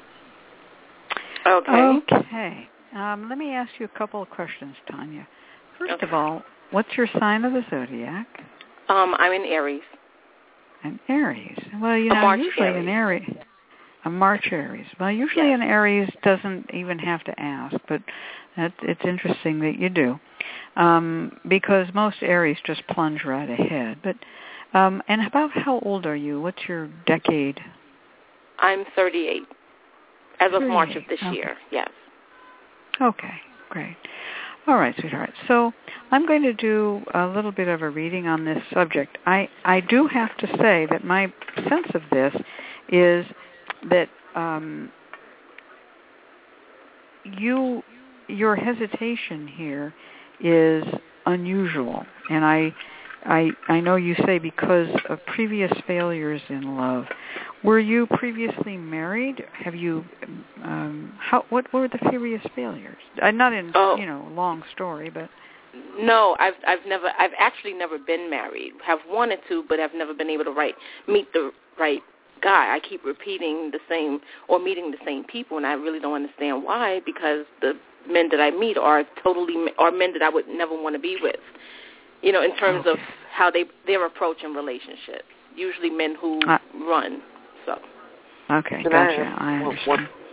Speaker 7: Okay.
Speaker 3: Okay. Um, let me ask you a couple of questions, Tanya. First
Speaker 7: okay.
Speaker 3: of all, what's your sign of the zodiac?
Speaker 7: Um, I'm in Aries.
Speaker 3: An Aries. Well, you
Speaker 7: a
Speaker 3: know,
Speaker 7: March
Speaker 3: usually
Speaker 7: Aries.
Speaker 3: an Aries, a March Aries. Well, usually
Speaker 7: yes.
Speaker 3: an Aries doesn't even have to ask, but that, it's interesting that you do, um, because most Aries just plunge right ahead. But um, and about how old are you? What's your decade?
Speaker 7: I'm thirty-eight, as of
Speaker 3: thirty-eight.
Speaker 7: March of this
Speaker 3: Okay.
Speaker 7: year. Yes.
Speaker 3: Okay, great. All right, sweetheart. So I'm going to do a little bit of a reading on this subject. I, I do have to say that my sense of this is that um, you your hesitation here is unusual, and I I I know you say because of previous failures in love. Were you previously married? Have you? Um, how? What were the previous failures? Uh, not in
Speaker 7: oh.
Speaker 3: you know long story, but
Speaker 7: No, I've I've never I've actually never been married. Have wanted to, but have never been able to right meet the right guy. I keep repeating the same or meeting the same people, and I really don't understand why. Because the men that I meet are totally are men that I would never want to be with. You know, in terms
Speaker 3: okay.
Speaker 7: of how they their approach in relationships. Usually men who
Speaker 3: uh,
Speaker 7: run. So.
Speaker 3: Okay,
Speaker 6: Can
Speaker 3: gotcha.
Speaker 6: I,
Speaker 3: I
Speaker 6: one,
Speaker 3: understand.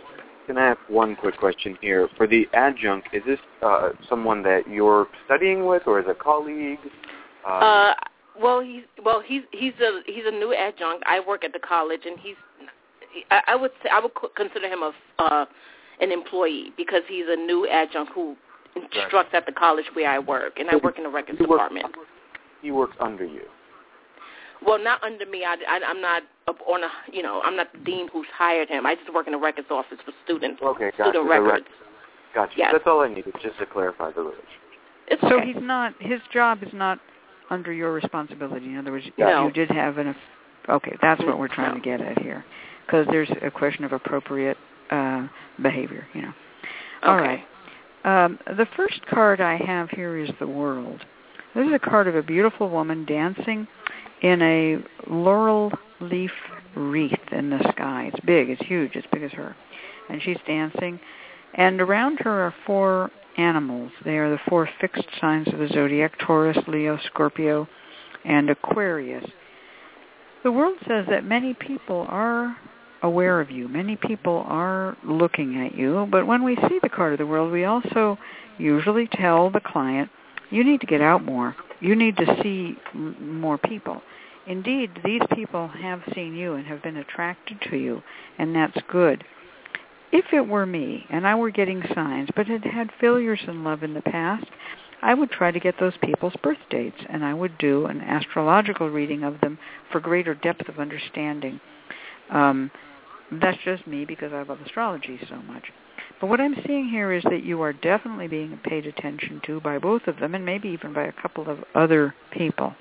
Speaker 6: Can I have one quick question here? For the adjunct, is this uh, someone that you're studying with, or is a colleague? Um,
Speaker 7: uh, well, he's well, he's he's a he's a new adjunct. I work at the college, and he's I, I would say I would consider him a uh, an employee because he's a new adjunct who instructs at the college where I work, and I work in the records
Speaker 6: he
Speaker 7: department.
Speaker 6: Works, he works under you.
Speaker 7: Well, not under me. I, I, I'm not on a, you know, I'm not the dean who's hired him. I just work in the records office for students.
Speaker 6: Okay, gotcha.
Speaker 7: Student records.
Speaker 6: Gotcha.
Speaker 7: Yes.
Speaker 6: That's all I needed, just to clarify the relationship.
Speaker 7: It's
Speaker 3: so
Speaker 7: okay.
Speaker 3: he's not. His job is not under your responsibility. In other words,
Speaker 7: no.
Speaker 3: you did have an. Okay, that's what we're trying
Speaker 7: no.
Speaker 3: to get at here, because there's a question of appropriate uh, behavior. You know.
Speaker 7: Okay.
Speaker 3: All right. Um, the first card I have here is the World. This is a card of a beautiful woman dancing in a laurel leaf wreath in the sky. It's big. It's huge. It's big as her. And she's dancing. And around her are four animals. They are the four fixed signs of the zodiac: Taurus, Leo, Scorpio, and Aquarius. The World says that many people are aware of you. Many people are looking at you. But when we see the card of the World, we also usually tell the client, you need to get out more. You need to see m- more people. Indeed, these people have seen you and have been attracted to you, and that's good. If it were me, and I were getting signs, but had had failures in love in the past, I would try to get those people's birth dates, and I would do an astrological reading of them for greater depth of understanding. Um, that's just me because I love astrology so much. But what I'm seeing here is that you are definitely being paid attention to by both of them, and maybe even by a couple of other people.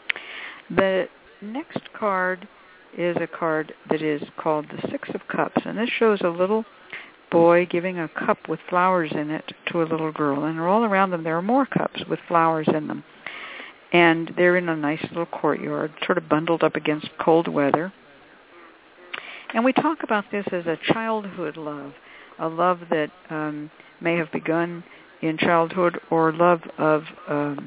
Speaker 3: The next card is a card that is called the Six of Cups, and this shows a little boy giving a cup with flowers in it to a little girl, and all around them there are more cups with flowers in them. And they're in a nice little courtyard, sort of bundled up against cold weather. And we talk about this as a childhood love, a love that um, may have begun in childhood, or love of um,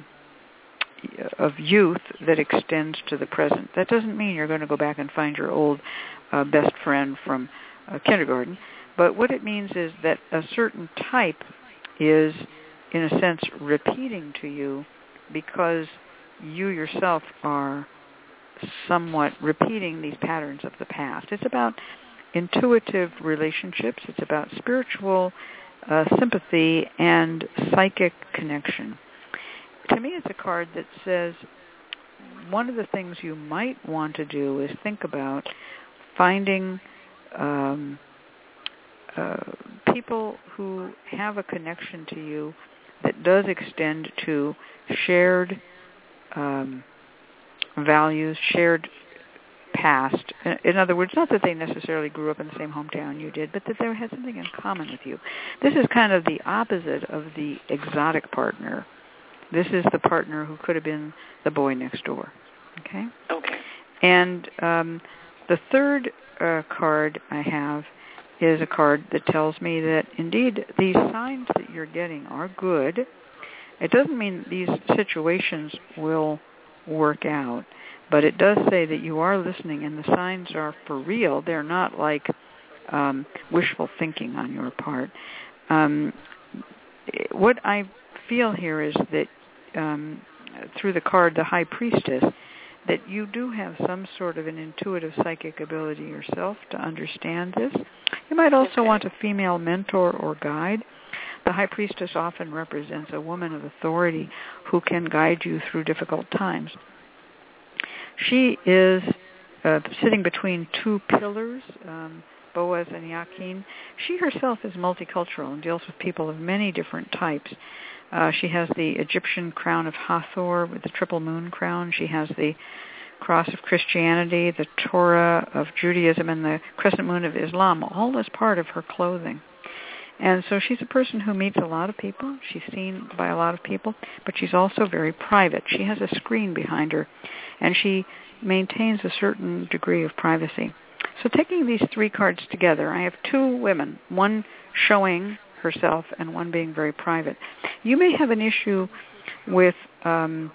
Speaker 3: of youth that extends to the present. That doesn't mean you're going to go back and find your old uh, best friend from uh, kindergarten, but what it means is that a certain type is, in a sense, repeating to you because you yourself are somewhat repeating these patterns of the past. It's about intuitive relationships. It's about spiritual uh, sympathy and psychic connection. To me, it's a card that says one of the things you might want to do is think about finding um, uh, people who have a connection to you that does extend to shared um, values, shared past. In other words, not that they necessarily grew up in the same hometown you did, but that they had something in common with you. This is kind of the opposite of the exotic partner. This is the partner who could have been the boy next door. Okay?
Speaker 7: Okay.
Speaker 3: And um, the third uh, card I have is a card that tells me that, indeed, these signs that you're getting are good. It doesn't mean these situations will work out, but it does say that you are listening, and the signs are for real. They're not like um, wishful thinking on your part. Um, what I feel here is that um, through the card, the High Priestess, that you do have some sort of an intuitive psychic ability yourself to understand this. You might also
Speaker 7: okay.
Speaker 3: want a female mentor or guide. The High Priestess often represents a woman of authority who can guide you through difficult times. She is uh, sitting between two pillars, um, Boaz and Yakin. She herself is multicultural and deals with people of many different types. Uh, she has the Egyptian crown of Hathor with the triple moon crown. She has the cross of Christianity, the Torah of Judaism, and the crescent moon of Islam, all as part of her clothing. And so she's a person who meets a lot of people. She's seen by a lot of people, but she's also very private. She has a screen behind her, and she maintains a certain degree of privacy. So taking these three cards together, I have two women, one showing herself and one being very private. You may have an issue with um,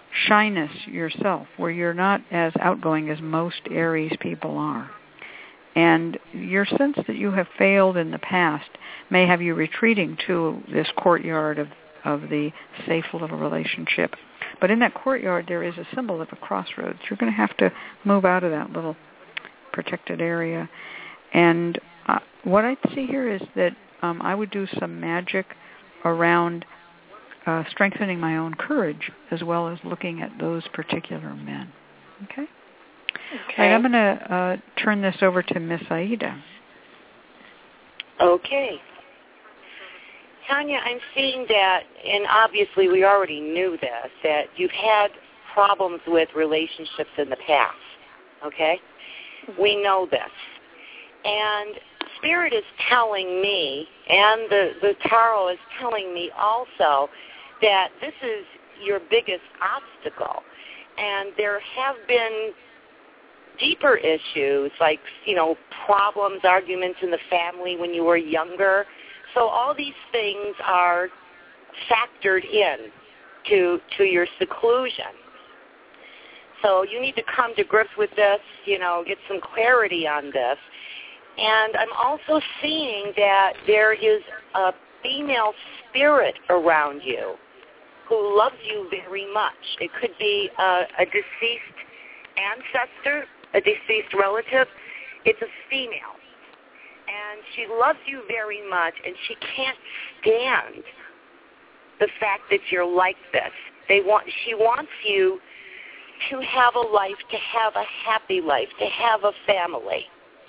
Speaker 3: shyness yourself, where you're not as outgoing as most Aries people are. And your sense that you have failed in the past may have you retreating to this courtyard of, of the safe little relationship. But in that courtyard, there is a symbol of a crossroads. You're going to have to move out of that little protected area. And uh, what I see here is that um, I would do some magic around uh, strengthening my own courage as well as looking at those particular men. Okay?
Speaker 7: Okay.
Speaker 3: Right, I'm going to uh, turn this over to Miss Aida.
Speaker 5: Okay. Tanya, I'm seeing that, and obviously we already knew this, that you've had problems with relationships in the past, okay? We know this. And Spirit is telling me, and the, the tarot is telling me also, that this is your biggest obstacle. And there have been deeper issues, like, you know, problems, arguments in the family when you were younger. So all these things are factored in to to your seclusion. So you need to come to grips with this, you know, get some clarity on this. And I'm also seeing that there is a female spirit around you who loves you very much. It could be a, a deceased ancestor, a deceased relative. It's a female. And she loves you very much, and she can't stand the fact that you're like this. They want, she wants you to have a life, to have a happy life, to have a family.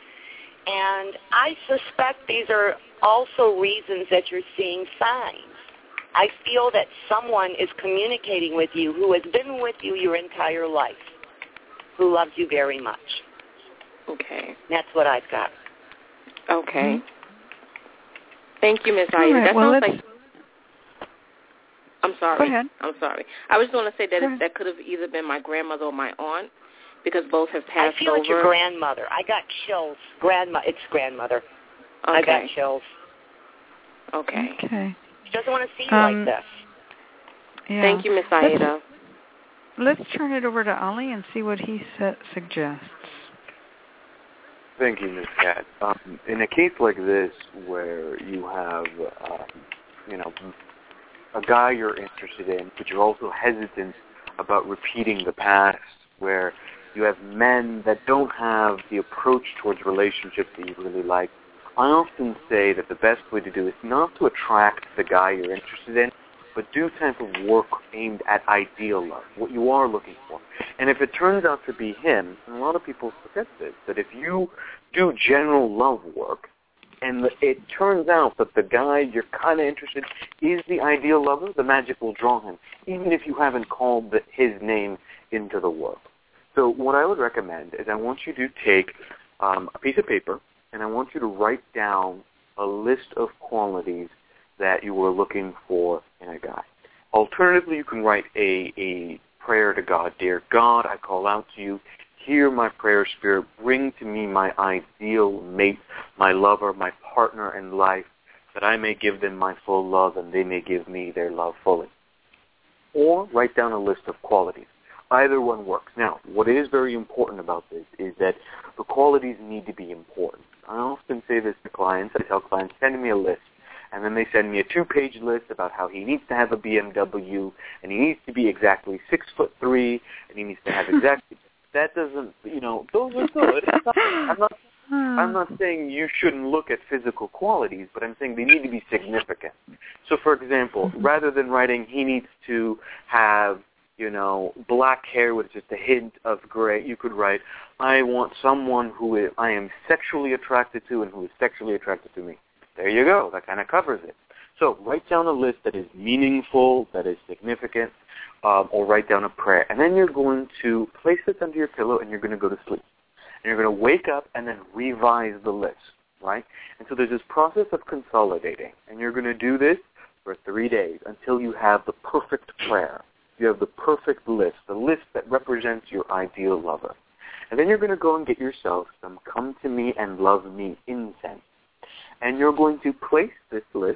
Speaker 5: And I suspect these are also reasons that you're seeing signs. I feel that someone is communicating with you who has been with you your entire life, who loves you very much.
Speaker 7: Okay.
Speaker 5: That's what I've got.
Speaker 7: Okay. Mm-hmm. Thank you, Miss Aida.
Speaker 3: Right,
Speaker 7: that
Speaker 3: well,
Speaker 7: sounds
Speaker 3: let's...
Speaker 7: like... I'm sorry.
Speaker 3: Go ahead.
Speaker 7: I'm sorry. I was going to say that it, that could have either been my grandmother or my aunt, because both have passed over.
Speaker 5: I feel
Speaker 7: over.
Speaker 5: it's your grandmother. I got chills. Grandma, it's grandmother.
Speaker 7: Okay.
Speaker 5: I got chills.
Speaker 7: Okay.
Speaker 3: Okay.
Speaker 5: She doesn't want to see you
Speaker 3: um,
Speaker 5: like this.
Speaker 3: Yeah.
Speaker 7: Thank you, Miss Aida.
Speaker 3: Let's, let's turn it over to Ali and see what he sa- suggests.
Speaker 6: Thank you, Miz Cat. Um, in a case like this, where you have, um, you know, a guy you're interested in, but you're also hesitant about repeating the past, where you have men that don't have the approach towards relationships that you really like, I often say that the best way to do is not to attract the guy you're interested in, but do type of work aimed at ideal love, what you are looking for. And if it turns out to be him, and a lot of people forget this, that if you do general love work, and it turns out that the guy you're kind of interested in is the ideal lover, the magic will draw him, even if you haven't called the, his name into the work. So what I would recommend is I want you to take um, a piece of paper, and I want you to write down a list of qualities that you were looking for in a guy. Alternatively, you can write a, a prayer to God. Dear God, I call out to you. Hear my prayer, Spirit. Bring to me my ideal mate, my lover, my partner in life, that I may give them my full love and they may give me their love fully. Or write down a list of qualities. Either one works. Now, what is very important about this is that the qualities need to be important. I often say this to clients. I tell clients, send me a list. And then they send me a two-page list about how he needs to have a B M W, and he needs to be exactly six foot three, and he needs to have exactly... That doesn't, you know, those are good. Not, I'm not I'm not saying you shouldn't look at physical qualities, but I'm saying they need to be significant. So, for example, rather than writing he needs to have, you know, black hair with just a hint of gray, you could write, I want someone who I am sexually attracted to and who is sexually attracted to me. There you go. That kind of covers it. So write down a list that is meaningful, that is significant, um, or write down a prayer. And then you're going to place this under your pillow and you're going to go to sleep. And you're going to wake up and then revise the list, right? And so there's this process of consolidating. And you're going to do this for three days until you have the perfect prayer. You have the perfect list, the list that represents your ideal lover. And then you're going to go and get yourself some Come to Me and Love Me incense. And you're going to place this list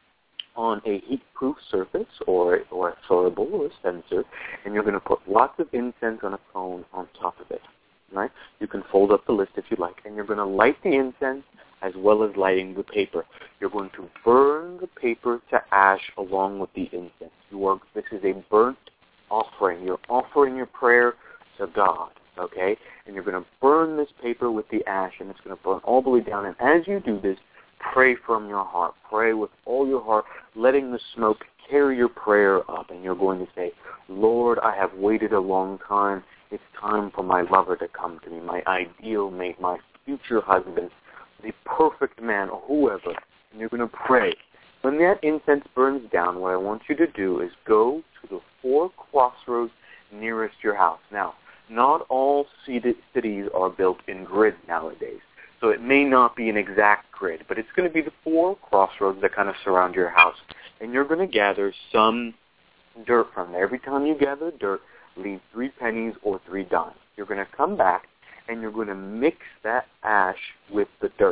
Speaker 6: on a heat-proof surface or, or a sorbal or a censer, and you're going to put lots of incense on a cone on top of it. right? You can fold up the list if you like, and you're going to light the incense as well as lighting the paper. You're going to burn the paper to ash along with the incense. You are, this is a burnt offering. You're offering your prayer to God, okay? And you're going to burn this paper with the ash, and it's going to burn all the way down. And as you do this, pray from your heart. Pray with all your heart, letting the smoke carry your prayer up. And you're going to say, Lord, I have waited a long time. It's time for my lover to come to me, my ideal mate, my future husband, the perfect man, or whoever. And you're going to pray. When that incense burns down, what I want you to do is go to the four crossroads nearest your house. Now, not all cities are built in grid nowadays, so it may not be an exact grid, but it's going to be the four crossroads that kind of surround your house. And you're going to gather some dirt from there. Every time you gather dirt, leave three pennies or three dimes. You're going to come back, and you're going to mix that ash with the dirt.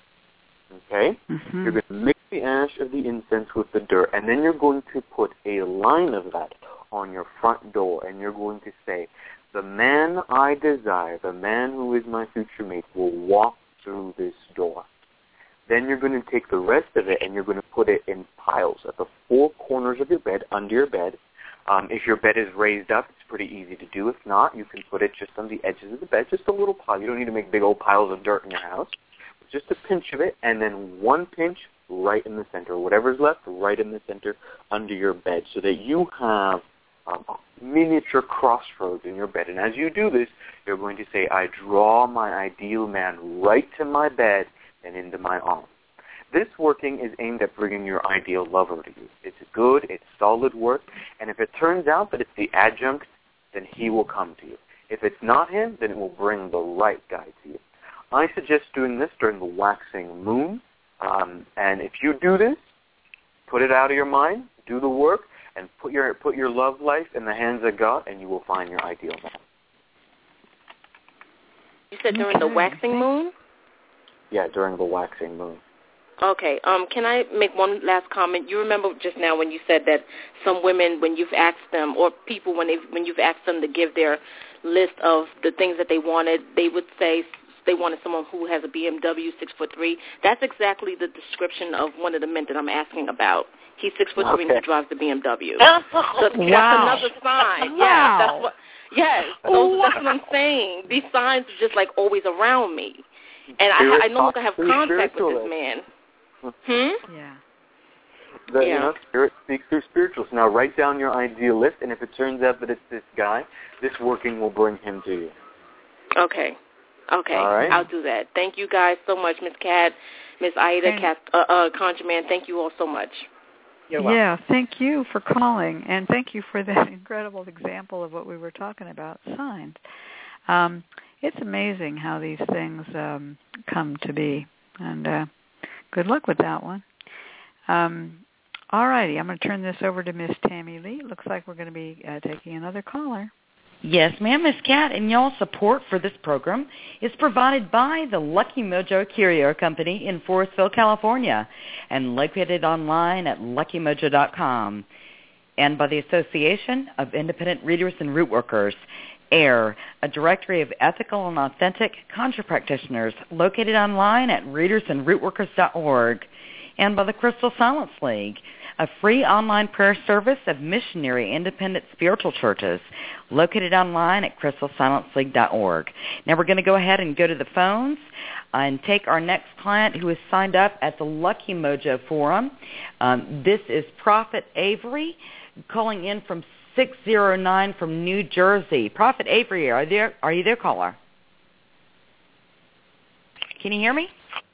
Speaker 6: Okay? Mm-hmm. You're going to mix the ash of the incense with the dirt, and then you're going to put a line of that on your front door, and you're going to say, the man I desire, the man who is my future mate, will walk through this door. Then you're going to take the rest of it, and you're going to put it in piles at the four corners of your bed, under your bed. Um, if your bed is raised up, it's pretty easy to do. If not, you can put it just on the edges of the bed, just a little pile. You don't need to make big old piles of dirt in your house. Just a pinch of it, and then one pinch right in the center. Whatever's left, right in the center under your bed, so that you have um, a miniature crossroads in your bed. And as you do this, you're going to say, I draw my ideal man right to my bed and into my arms. This working is aimed at bringing your ideal lover to you. It's good, it's solid work, and if it turns out that it's the adjunct, then he will come to you. If it's not him, then it will bring the right guy to you. I suggest doing this during the waxing moon, um, and if you do this, put it out of your mind, do the work, and put your put your love life in the hands of God, and you will find your ideal man.
Speaker 7: You said during the waxing moon?
Speaker 6: Yeah, during the waxing moon.
Speaker 7: Okay. Um, can I make one last comment? You remember just now when you said that some women, when you've asked them, or people when they when you've asked them to give their list of the things that they wanted, they would say they wanted someone who has a B M W, six foot three. That's exactly the description of one of the men that I'm asking about. He's six foot three
Speaker 6: okay.
Speaker 7: and he drives the B M W. So wow. That's another sign.
Speaker 3: Wow.
Speaker 7: Yeah, that's what. Yes, so
Speaker 3: wow.
Speaker 7: that's what I'm saying. These signs are just like always around me, and I, I no longer have contact with this man. Hmm.
Speaker 3: Yeah.
Speaker 6: The,
Speaker 7: yeah.
Speaker 6: You know, spirit speaks through spirituals. Now write down your ideal list, and if it turns out that it's this guy, this working will bring him to you.
Speaker 7: Okay. Okay.
Speaker 6: All right.
Speaker 7: I'll do that. Thank you guys so much, Miss Kat, Miss Aida, Kat, uh, uh, ConjureMan. Thank you all so much.
Speaker 2: You're welcome.
Speaker 3: Yeah, thank you for calling, and thank you for that incredible example of what we were talking about, signs. Um, it's amazing how these things um, come to be, and uh, good luck with that one. Um, all righty, I'm going to turn this over to Miss Tammy Lee. Looks like we're going to be uh, taking another caller.
Speaker 2: Yes, ma'am, Miss Cat, and y'all's support for this program is provided by the Lucky Mojo Curio Company in Forestville, California, and located online at lucky mojo dot com, and by the Association of Independent Readers and Root Workers, AIR, a directory of ethical and authentic conjure practitioners, located online at readers and root workers dot org, and by the Crystal Silence League, a free online prayer service of missionary independent spiritual churches, located online at crystal silence league dot org. Now we're going to go ahead and go to the phones and take our next client who is signed up at the Lucky Mojo Forum. Um, this is Prophet Avery calling in from six zero nine from New Jersey. Prophet Avery, are there? Are you there, caller? Can you hear me?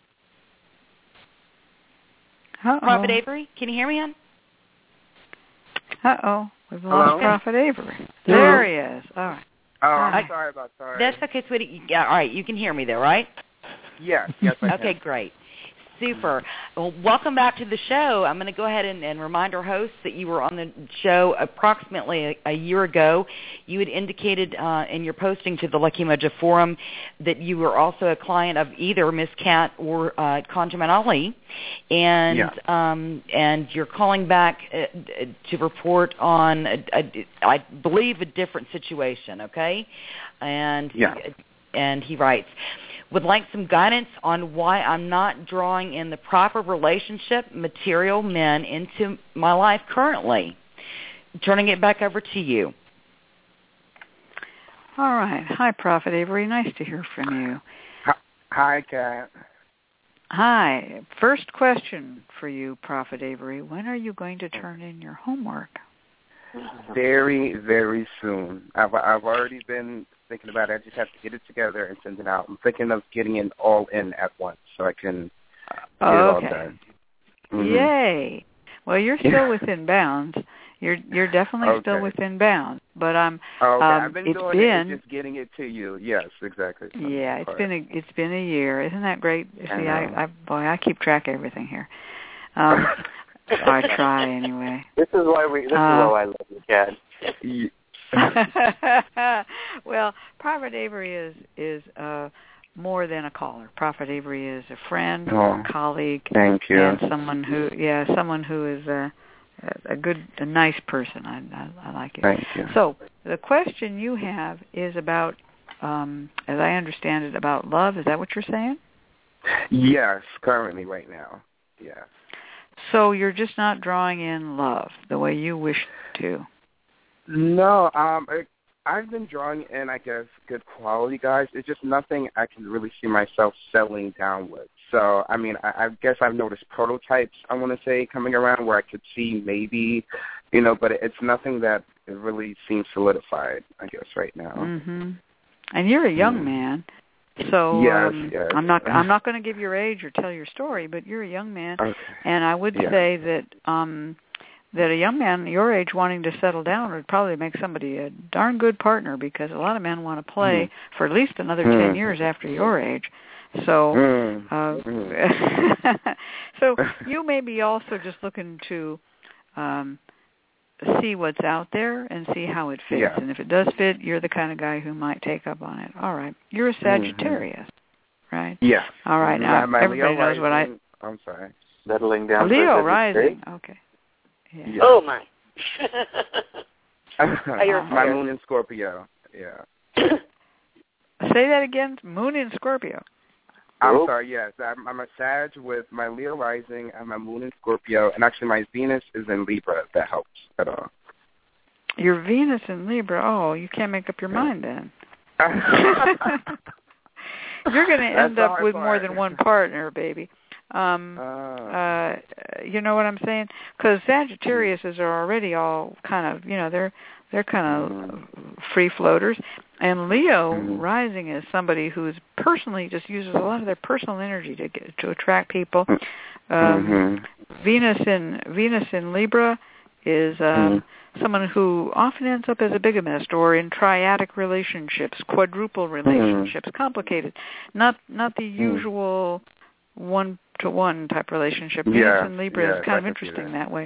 Speaker 3: Uh-oh.
Speaker 2: Prophet Avery, can you hear me, hon?
Speaker 3: Uh-oh. We've lost
Speaker 8: Hello?
Speaker 3: Prophet Avery. There he is. All right.
Speaker 8: Oh, I'm
Speaker 2: I,
Speaker 8: sorry about that.
Speaker 2: That's okay, sweetie. Yeah, all right, you can hear me there, right?
Speaker 8: Yes, yes, I
Speaker 2: Okay,
Speaker 8: can.
Speaker 2: great. Super. Well, welcome back to the show. I'm going to go ahead and, and remind our hosts that you were on the show approximately a, a year ago. You had indicated uh, in your posting to the Lucky Mojo Forum that you were also a client of either Miss Cat or uh, ConjureMan Ali, and
Speaker 8: yeah.
Speaker 2: um, and you're calling back uh, to report on, a, a, I believe, a different situation. Okay, and
Speaker 8: yeah.
Speaker 2: and he writes, would like some guidance on why I'm not drawing in the proper relationship material men into my life currently. Turning it back over to you.
Speaker 3: All right. Hi, Prophet Avery. Nice to hear from you.
Speaker 8: Hi, Kat.
Speaker 3: Hi. First question for you, Prophet Avery. When are you going to turn in your homework?
Speaker 8: Very, very soon. I've I've already been thinking about it. I just have to get it together and send it out. I'm thinking of getting it all in at once so I can get
Speaker 3: okay.
Speaker 8: it all done. Mm-hmm.
Speaker 3: Yay. Well, you're still within bounds. You're you're definitely
Speaker 8: okay.
Speaker 3: still within bounds. But I'm
Speaker 8: oh, okay.
Speaker 3: um,
Speaker 8: I've been
Speaker 3: it's
Speaker 8: doing
Speaker 3: been,
Speaker 8: it, just getting it to you. Yes, exactly.
Speaker 3: Yeah, it's been a it's been a year. Isn't that great? See, I, I, I boy, I keep track of everything here. Um, I try anyway.
Speaker 6: This is why we. This
Speaker 3: uh,
Speaker 6: is why I love you, Kat.
Speaker 3: Well, Prophet Avery is is uh, more than a caller. Prophet Avery is a friend,
Speaker 8: oh,
Speaker 3: a colleague,
Speaker 8: thank you,
Speaker 3: and someone who, yeah, someone who is a a good, a nice person. I I, I like it.
Speaker 8: Thank you.
Speaker 3: So the question you have is about, um, as I understand it, about love. Is that what you're saying?
Speaker 8: Yes, currently, right now. Yes.
Speaker 3: So you're just not drawing in love the way you wish to.
Speaker 8: No, um, I, I've been drawing in, I guess, good quality guys. It's just nothing I can really see myself settling down with. So, I mean, I, I guess I've noticed prototypes, I want to say, coming around where I could see maybe, you know, but it's nothing that it really seems solidified, I guess, right now.
Speaker 3: Mm-hmm. And you're a young mm. man. So
Speaker 8: yes,
Speaker 3: um,
Speaker 8: yes.
Speaker 3: I'm not I'm not going to give your age or tell your story, but you're a young man,
Speaker 8: okay.
Speaker 3: and I would
Speaker 8: yeah.
Speaker 3: say that um, that a young man your age wanting to settle down would probably make somebody a darn good partner, because a lot of men want to play mm. for at least another mm. ten years after your age. So,
Speaker 8: mm.
Speaker 3: uh,
Speaker 8: mm.
Speaker 3: so you may be also just looking to um, see what's out there and see how it fits.
Speaker 8: Yeah.
Speaker 3: And if it does fit, you're the kind of guy who might take up on it. All right. You're a Sagittarius,
Speaker 8: mm-hmm.
Speaker 3: right?
Speaker 8: Yeah.
Speaker 3: All right. Now,
Speaker 8: my, my
Speaker 3: everybody
Speaker 8: Leo
Speaker 3: knows what I...
Speaker 8: I'm sorry.
Speaker 6: Settling down.
Speaker 3: Leo rising. Okay.
Speaker 8: Yeah. Yeah.
Speaker 5: Oh, my.
Speaker 8: My moon in Scorpio. Yeah.
Speaker 3: Say that again. Moon in Scorpio.
Speaker 8: I'm oh. sorry, yes. I'm, I'm a Sag with my Leo rising and my moon in Scorpio, and actually my Venus is in Libra, if that helps at all.
Speaker 3: Your Venus in Libra, oh, you can't make up your mind then. You're going to end up with part. more than one partner, baby. Um, uh. Uh, you know what I'm saying? Because Sagittariuses are already all kind of, you know, they're they're kind of mm. free floaters. And Leo mm. rising is somebody who's personally just uses a lot of their personal energy to get, to attract people. Um, mm-hmm. Venus in Venus in Libra is um, mm. someone who often ends up as a bigamist or in triadic relationships, quadruple relationships, mm. complicated, not not the mm. usual one to one type relationship. Venus
Speaker 8: yeah,
Speaker 3: in Libra
Speaker 8: yeah,
Speaker 3: is kind of interesting that. that way.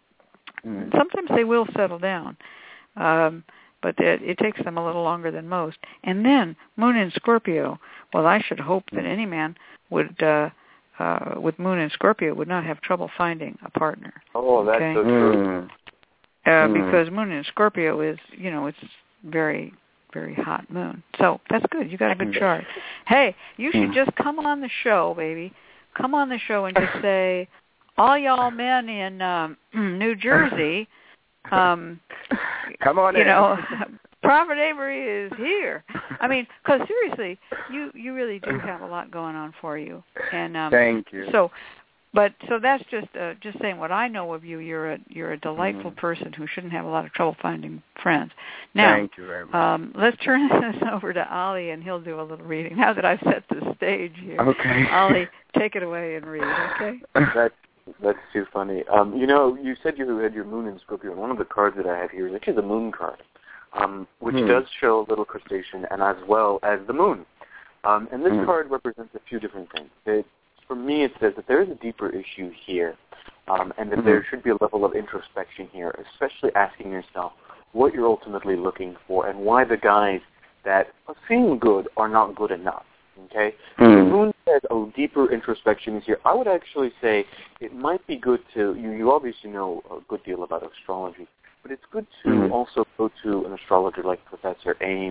Speaker 3: Mm. Sometimes they will settle down. Um, but it, it takes them a little longer than most. And then Moon in Scorpio. Well, I should hope that any man would, uh, uh, with Moon in Scorpio, would not have trouble finding a partner.
Speaker 6: Oh, that's
Speaker 3: okay?
Speaker 6: so true.
Speaker 3: Uh, mm. Because Moon in Scorpio is, you know, it's very, very hot moon. So that's good. You got a good chart. Hey, you should just come on the show, baby. Come on the show and just say, all y'all men in um, New Jersey. Um,
Speaker 8: Come on
Speaker 3: you
Speaker 8: in.
Speaker 3: know, Prophet Avery is here. I mean, because seriously, you you really do have a lot going on for you. And um,
Speaker 8: thank you.
Speaker 3: So, but so that's just uh, just saying what I know of you. You're a you're a delightful mm-hmm. person who shouldn't have a lot of trouble finding friends. Now,
Speaker 8: thank you very much.
Speaker 3: Um, let's turn this over to Ollie, and he'll do a little reading. Now that I've set the stage here,
Speaker 8: okay.
Speaker 3: Ollie, take it away and read. Okay.
Speaker 6: That's That's too funny. Um, you know, you said you had your moon in Scorpio, and one of the cards that I have here is actually the moon card, um, which hmm. does show a little crustacean and as well as the moon. Um, and this hmm. card represents a few different things. It, for me, it says that there is a deeper issue here, um, and that hmm. there should be a level of introspection here, especially asking yourself what you're ultimately looking for and why the guys that seem good are not good enough. Okay? Mm. The moon says a deeper introspection is here. I would actually say it might be good to, you, you obviously know a good deal about astrology, but it's good to mm. also go to an astrologer like Professor Ames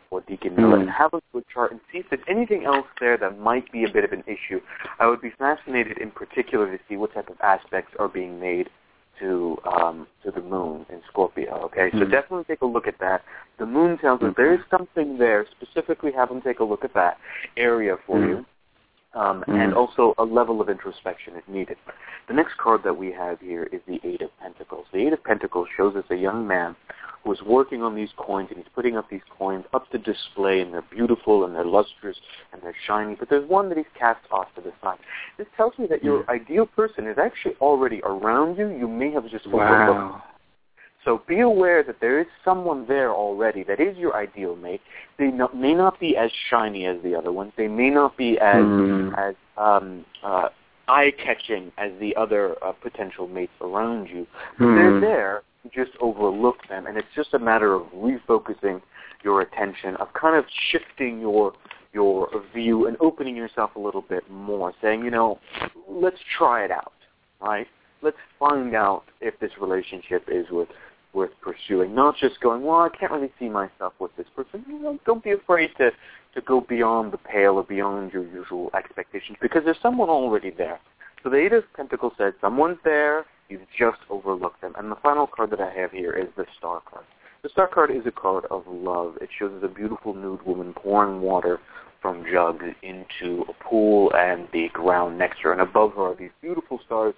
Speaker 6: or Deacon Miller,
Speaker 8: mm.
Speaker 6: and have a good chart and see if there's anything else there that might be a bit of an issue. I would be fascinated in particular to see what type of aspects are being made to um, to the moon in Scorpio, okay? So
Speaker 8: mm.
Speaker 6: definitely take a look at that. The moon tells us there is something there. Specifically have them take a look at that area for
Speaker 8: mm.
Speaker 6: you. Um,
Speaker 8: mm.
Speaker 6: And also a level of introspection is needed. The next card that we have here is the Eight of Pentacles. The Eight of Pentacles shows us a young man who is working on these coins, and he's putting up these coins up to display, and they're beautiful, and they're lustrous, and they're shiny, but there's one that he's cast off to the side. This tells me that your mm. ideal person is actually already around you. You may have just
Speaker 8: wow.
Speaker 6: overlooked. So be aware that there is someone there already that is your ideal mate. They not, may not be as shiny as the other ones. They may not be as
Speaker 8: mm.
Speaker 6: as um, uh, eye-catching as the other uh, potential mates around you. But mm. they're there. You just overlook them, and it's just a matter of refocusing your attention, of kind of shifting your your view and opening yourself a little bit more, saying, you know, let's try it out, right? Let's find out if this relationship is worth worth pursuing, not just going, well, I can't really see myself with this person. You know, don't be afraid to, to go beyond the pale or beyond your usual expectations, because there's someone already there. So the Eight of Pentacles said someone's there, you've just overlooked them. And the final card that I have here is the Star card. The Star card is a card of love. It shows us a beautiful nude woman pouring water from jugs into a pool and the ground next to her. And above her are these beautiful stars,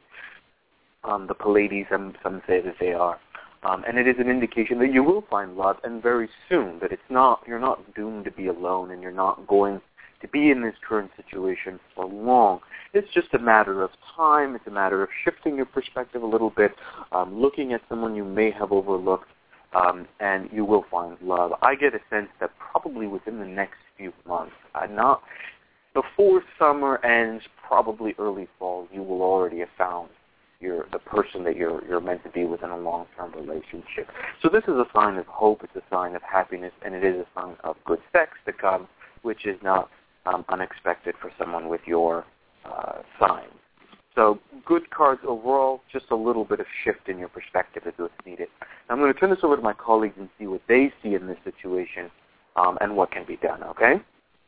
Speaker 6: um, the Pleiades, some, some say that they are. Um, and it is an indication that you will find love, and very soon, that it's not, you're not doomed to be alone, and you're not going to be in this current situation for long. It's just a matter of time. It's a matter of shifting your perspective a little bit, um, looking at someone you may have overlooked, um, and you will find love. I get a sense that probably within the next few months, uh, not before summer ends, probably early fall, you will already have found You're the person that you're you're meant to be within a long-term relationship. So this is a sign of hope. It's a sign of happiness, and it is a sign of good sex to come, which is not um, unexpected for someone with your uh, sign. So good cards overall. Just a little bit of shift in your perspective is what's needed. Now I'm going to turn this over to my colleagues and see what they see in this situation um, and what can be done. Okay?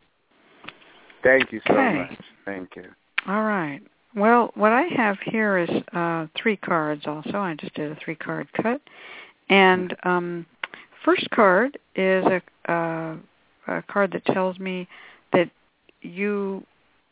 Speaker 8: Thank you so
Speaker 3: okay.
Speaker 8: much. Thank you.
Speaker 3: All right. Well, what I have here is uh, three cards also. I just did a three-card cut. And um, first card is a, uh, a card that tells me that you,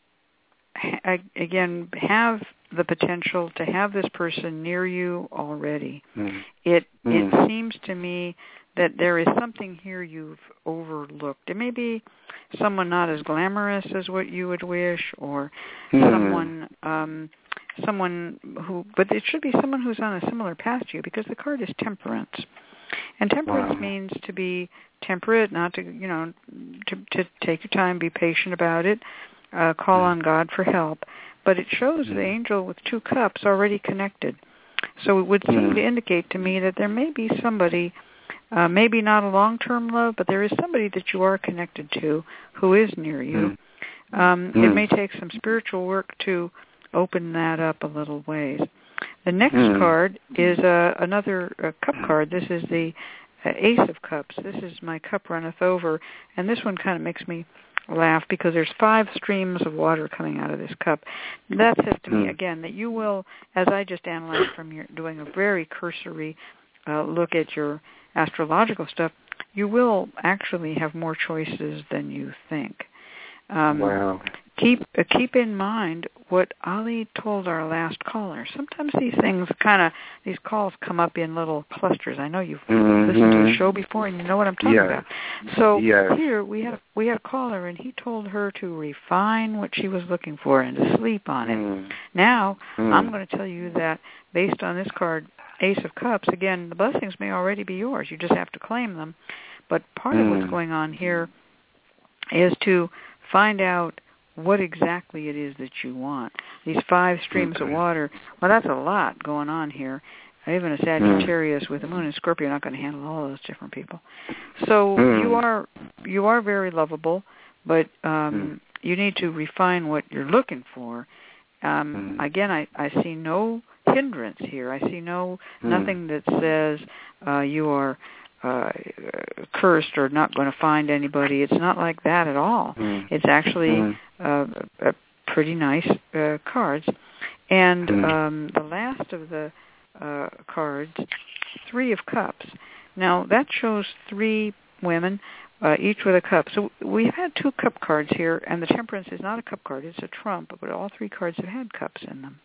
Speaker 3: ha- again, have the potential to have this person near you already. Mm. It mm. it seems to me that there is something here you've overlooked. It may be someone not as glamorous as what you would wish, or mm. someone um, someone who, but it should be someone who's on a similar path to you, because the card is temperance. And temperance wow. means to be temperate, not to, you know, to, to take your time, be patient about it, uh, call mm. on God for help. But it shows mm. the angel with two cups already connected. So it would seem mm. to indicate to me that there may be somebody, uh, maybe not a long-term love, but there is somebody that you are connected to who is near you. Mm. Um, mm. It may take some spiritual work to open that up a little ways. The next mm. card is uh, another uh, cup card. This is the uh, Ace of Cups. This is my cup runneth over, and this one kind of makes me laugh because there's five streams of water coming out of this cup. That says to me, again, that you will, as I just analyzed from your doing a very cursory uh, look at your astrological stuff, you will actually have more choices than you think. Um, wow. Keep uh, keep in mind what Ali told our last caller. Sometimes these things kind of, these calls come up in little clusters. I know you've mm-hmm. listened to the show before and you know what I'm talking yes. about. So yes. here we had, we had a caller and he told her to refine what she was looking for and to sleep on it. Mm. Now, mm. I'm going to tell you that based on this card, Ace of Cups, again, the blessings may already be yours. You just have to claim them. But part mm. of what's going on here is to find out what exactly it is that you want. These five streams okay. of water, well, that's a lot going on here. Even a Sagittarius mm. with the moon in Scorpio are not going to handle all those different people. So mm. you are you are very lovable, but um, mm. you need to refine what you're looking for. Um, mm. Again, I, I see no hindrance here. I see no mm. nothing that says uh, you are uh, cursed or not going to find anybody. It's not like that at all.
Speaker 8: Mm.
Speaker 3: It's actually
Speaker 8: mm.
Speaker 3: uh, a pretty nice uh, cards. And
Speaker 8: Mm.
Speaker 3: um, the last of the uh, cards, Three of Cups. Now, that shows three women, uh, each with a cup. So we've had two cup cards here, and the Temperance is not a cup card. It's a trump, but all three cards have had cups in them.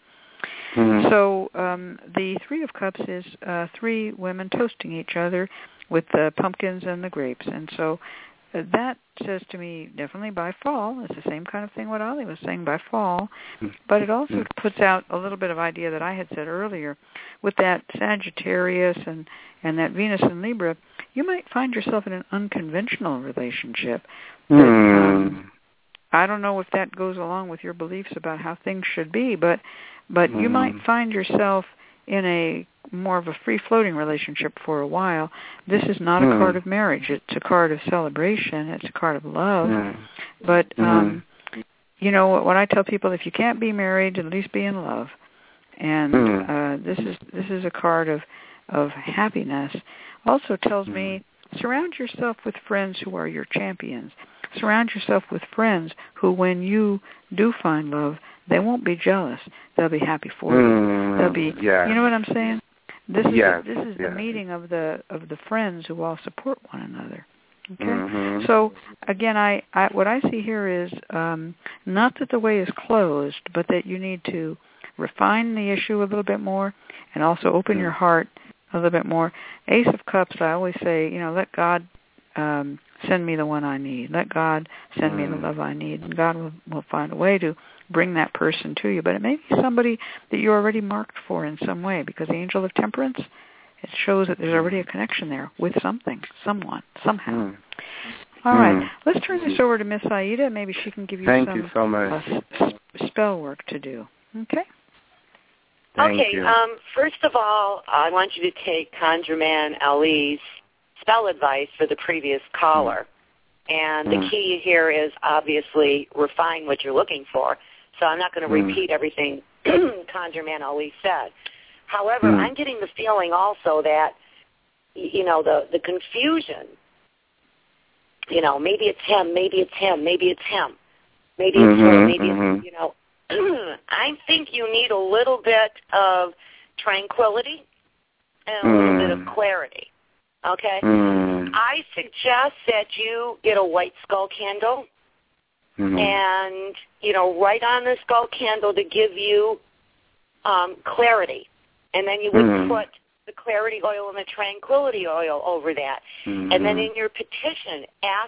Speaker 8: Mm.
Speaker 3: So um, the Three of Cups is uh, three women toasting each other with the pumpkins and the grapes. And so uh, that says to me, definitely by fall. It's the same kind of thing what Ali was saying, by fall. But it also
Speaker 8: Mm.
Speaker 3: puts out a little bit of idea that I had said earlier. With that Sagittarius and, and that Venus in Libra, you might find yourself in an unconventional relationship. That,
Speaker 8: Mm.
Speaker 3: um, I don't know if that goes along with your beliefs about how things should be, but but mm. you might find yourself in a more of a free-floating relationship for a while. This is not
Speaker 8: mm.
Speaker 3: a card of marriage. It's a card of celebration. It's a card of love.
Speaker 8: Mm.
Speaker 3: But,
Speaker 8: mm.
Speaker 3: um, you know, what I tell people, if you can't be married, at least be in love. And
Speaker 8: mm.
Speaker 3: uh, this is this is a card of, of happiness. Also tells mm. me, surround yourself with friends who are your champions. Surround yourself with friends who, when you do find love, they won't be jealous. They'll be happy for you.
Speaker 8: Mm,
Speaker 3: They'll be,
Speaker 8: yes.
Speaker 3: you know what I'm saying? This is
Speaker 8: yes,
Speaker 3: the, this is
Speaker 8: yes.
Speaker 3: the meeting of the of the friends who all support one another. Okay.
Speaker 8: Mm-hmm.
Speaker 3: So again, I, I what I see here is um, not that the way is closed, but that you need to refine the issue a little bit more, and also open mm. your heart a little bit more. Ace of Cups, I always say, you know, let God um, send me the one I need. Let God send mm. me the love I need, and God will, will find a way to bring that person to you. But it may be somebody that you're already marked for in some way, because the Angel of Temperance, it shows that there's already a connection there with something, someone, somehow. Mm. All right,
Speaker 8: mm.
Speaker 3: let's turn this over to Miss Aida. Maybe she can give you
Speaker 8: Thank
Speaker 3: some
Speaker 8: you so much.
Speaker 3: Uh, spell work to do. Okay?
Speaker 8: Thank
Speaker 5: okay,
Speaker 8: you.
Speaker 5: Um, first of all, I want you to take ConjureMan Ali's spell advice for the previous caller. Mm. And the mm. key here is obviously refine what you're looking for. So I'm not going to mm. repeat everything ConjureMan Ali said. However, mm. I'm getting the feeling also that, you know, the, the confusion, you know, maybe it's him, maybe it's him, maybe it's him, maybe it's
Speaker 8: mm-hmm,
Speaker 5: her, maybe
Speaker 8: mm-hmm.
Speaker 5: it's, you know, I think you need a little bit of tranquility and a
Speaker 8: mm.
Speaker 5: little bit of clarity, okay?
Speaker 8: Mm.
Speaker 5: I suggest that you get a white skull candle mm-hmm. and, you know, write on the skull candle to give you um, clarity. And then you would mm. put the clarity oil and the tranquility oil over that. Mm-hmm. And then in your petition, ask,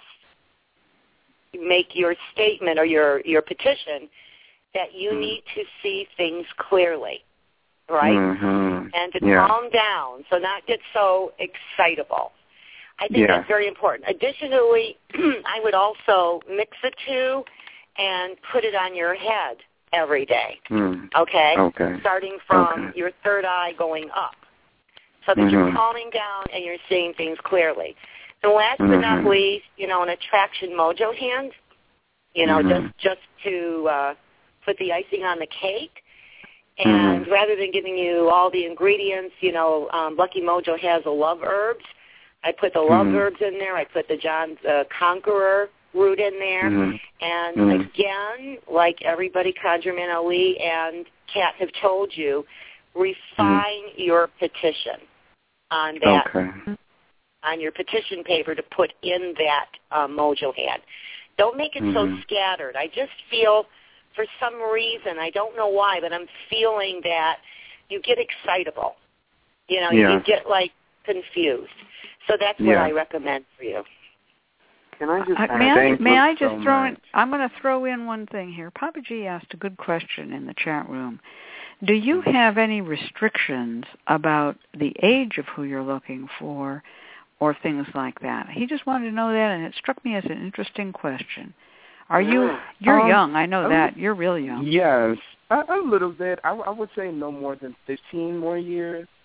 Speaker 5: make your statement or your, your petition that you mm. need to see things clearly, right?
Speaker 8: Mm-hmm.
Speaker 5: And to
Speaker 8: yeah.
Speaker 5: calm down, so not get so excitable. I think
Speaker 8: yeah.
Speaker 5: that's very important. Additionally, I would also mix the two and put it on your head every day,
Speaker 8: mm.
Speaker 5: okay?
Speaker 8: Okay.
Speaker 5: Starting from
Speaker 8: okay.
Speaker 5: your third eye going up, so that
Speaker 8: mm-hmm.
Speaker 5: you're calming down and you're seeing things clearly. And last
Speaker 8: mm-hmm.
Speaker 5: but not least, you know, an attraction mojo hand, you know,
Speaker 8: mm-hmm.
Speaker 5: just just to uh, put the icing on the cake. And
Speaker 8: mm-hmm.
Speaker 5: rather than giving you all the ingredients, you know, um, Lucky Mojo has the love herbs. I put the love
Speaker 8: mm-hmm.
Speaker 5: herbs in there. I put the John uh, Conqueror root in there.
Speaker 8: Mm-hmm.
Speaker 5: And
Speaker 8: mm-hmm. again,
Speaker 5: like everybody, ConjureMan Ali and Kat have told you, refine mm-hmm. your petition on that,
Speaker 8: okay.
Speaker 5: on your petition paper to put in that uh, mojo hand. Don't make it
Speaker 8: mm-hmm.
Speaker 5: so scattered. I just feel, for some reason, I don't know why, but I'm feeling that you get excitable. You know,
Speaker 8: yeah.
Speaker 5: you get, like, confused. So that's what
Speaker 8: yeah.
Speaker 5: I recommend for you.
Speaker 6: Can I just
Speaker 3: uh, may I, may I just
Speaker 8: so
Speaker 3: throw
Speaker 8: much.
Speaker 3: in, I'm going to throw in one thing here. Papa G asked a good question in the chat room. Do you have any restrictions about the age of who you're looking for or things like that? He just wanted to know that, and it struck me as an interesting question. Are you, you're
Speaker 8: um,
Speaker 3: young, I know
Speaker 8: um,
Speaker 3: that. You're real young.
Speaker 8: Yes, a, a little bit. I, I would say no more than fifteen more years.